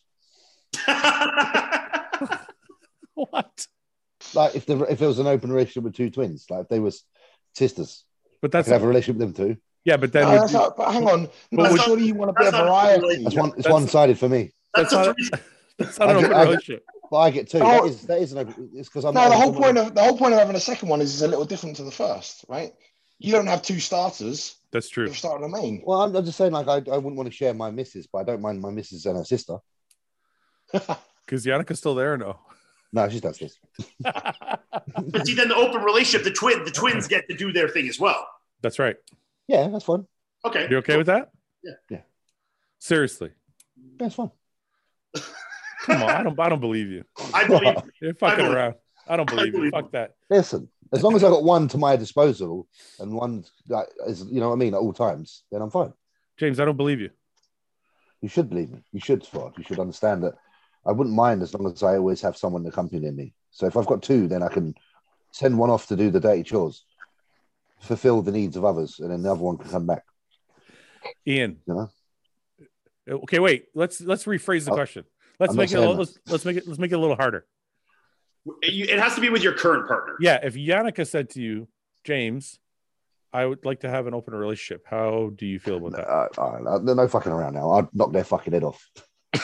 Speaker 1: What?
Speaker 4: Like if it was an open relationship with two twins, like if they were sisters.
Speaker 1: But that's
Speaker 4: I could have a relationship with them too.
Speaker 1: Yeah, but then
Speaker 2: but hang on. Surely you want a bit of variety.
Speaker 4: It's one-sided for me.
Speaker 1: That's not an open relationship.
Speaker 4: But I get two. That is an open. It's because I'm.
Speaker 2: No, the whole point of having a second one is a little different to the first, right? You don't have two starters.
Speaker 1: That's true.
Speaker 2: You're starting a main.
Speaker 4: Well, I'm just saying, like I wouldn't want to share my missus, but I don't mind my missus and her sister.
Speaker 1: Because Yannika's still there, or no?
Speaker 4: No, she's downstairs.
Speaker 3: But see, then the open relationship, the twins get to do their thing as well.
Speaker 1: That's right.
Speaker 4: Yeah, that's fun.
Speaker 3: Okay.
Speaker 1: You okay with that?
Speaker 3: Yeah.
Speaker 1: Seriously.
Speaker 4: That's fun.
Speaker 1: Come on, I don't believe you.
Speaker 3: I believe
Speaker 1: You're fucking around. I don't believe you. Fuck that.
Speaker 4: Listen, as long as I got one to my disposal and one that is, you know what I mean, at all times, then I'm fine.
Speaker 1: James, I don't believe you.
Speaker 4: You should believe me. You should, Spot. You should understand that I wouldn't mind as long as I always have someone accompanying me. So if I've got two, then I can send one off to do the dirty chores, fulfill the needs of others, and then the other one can come back.
Speaker 1: Ian.
Speaker 4: You know?
Speaker 1: Okay, wait. Let's rephrase the question. Let's make it a little harder.
Speaker 3: It has to be with your current partner.
Speaker 1: Yeah, if Yannicka said to you, James, I would like to have an open relationship, how do you feel about that?
Speaker 4: No fucking around now. I'd knock their fucking head off.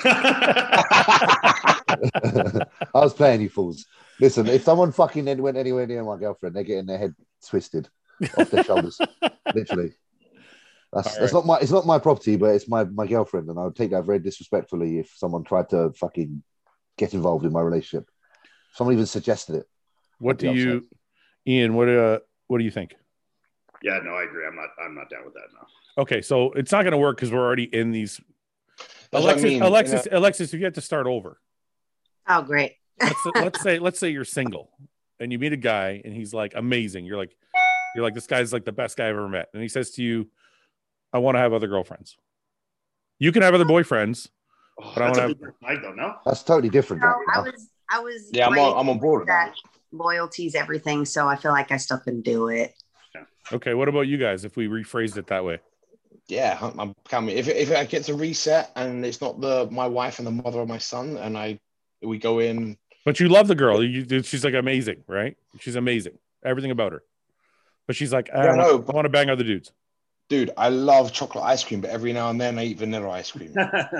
Speaker 4: I was playing, you fools. Listen, if someone fucking went anywhere near my girlfriend, they're getting their head twisted off their shoulders. Literally. It's not my property, but it's my girlfriend, and I would take that very disrespectfully if someone tried to fucking get involved in my relationship. Someone even suggested it.
Speaker 1: Ian, what do you think?
Speaker 3: Yeah, no, I agree. I'm not down with that now.
Speaker 1: Okay, so it's not going to work because we're already in these. Alexis, if you had to start over.
Speaker 5: Oh, great.
Speaker 1: let's say you're single and you meet a guy and he's like amazing. You're like, this guy's like the best guy I've ever met. And he says to you, I want to have other girlfriends. You can have other boyfriends. But I want to have.
Speaker 3: I don't know.
Speaker 4: That's totally different.
Speaker 5: No, I was.
Speaker 2: Yeah, I'm on board with that.
Speaker 5: Loyalty's everything, so I feel like I still can do it.
Speaker 1: Okay, what about you guys? If we rephrased it that way.
Speaker 2: Yeah, I'm coming. If I get to reset and it's not my wife and the mother of my son, and we go in.
Speaker 1: But you love the girl. She's like amazing, right? She's amazing. Everything about her. But she's like, I want to bang other dudes.
Speaker 2: Dude, I love chocolate ice cream, but every now and then I eat vanilla ice cream.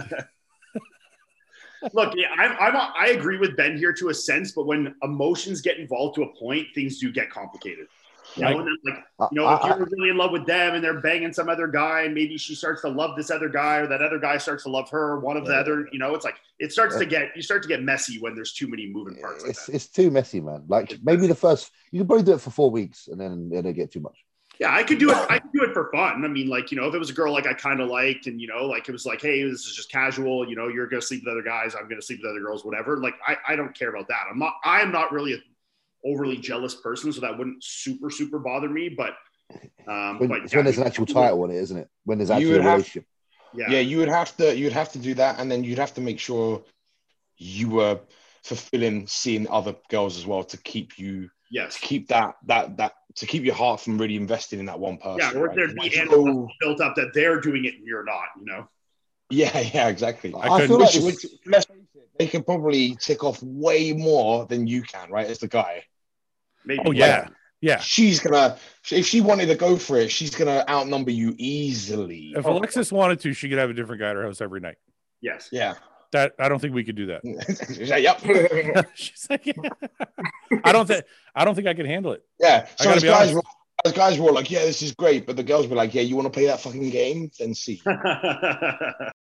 Speaker 3: Look, yeah, I agree with Ben here to a sense, but when emotions get involved to a point, things do get complicated. You know, and then, if you're really in love with them and they're banging some other guy, and maybe she starts to love this other guy, or that other guy starts to love her, one of the other, it's like you start to get messy when there's too many moving parts.
Speaker 4: It's too messy, man. Like maybe you can probably do it for 4 weeks and then it'll get too much.
Speaker 3: Yeah, I could do it. I could do it for fun. I mean, if it was a girl I kind of liked, and it was like, hey, this is just casual. You're gonna sleep with other guys. I'm gonna sleep with other girls. Whatever. I don't care about that. I'm not really an overly jealous person, so that wouldn't super bother me. But
Speaker 4: when there's an actual title on it, isn't it? When there's actually a relationship.
Speaker 2: Yeah, you would have to do that, and then you'd have to make sure you were fulfilling seeing other girls as well to keep you.
Speaker 3: Yes.
Speaker 2: To keep that to keep your heart from really investing in that one person.
Speaker 3: Yeah, or there'd be animals built up that they're doing it and you're not,
Speaker 2: Yeah, exactly. They can probably tick off way more than you can, right? As the guy.
Speaker 3: Maybe.
Speaker 1: Oh yeah. Yeah.
Speaker 2: If she wanted to go for it, she's gonna outnumber you easily.
Speaker 1: If Alexis wanted to, she could have a different guy at her house every night.
Speaker 3: Yes.
Speaker 2: Yeah.
Speaker 1: That I don't think we could do that.
Speaker 2: Yep.
Speaker 1: She's like, I don't think I can handle it.
Speaker 2: Yeah. So as guys were like, yeah, this is great, but the girls were like, yeah, you want to play that fucking game? Then see.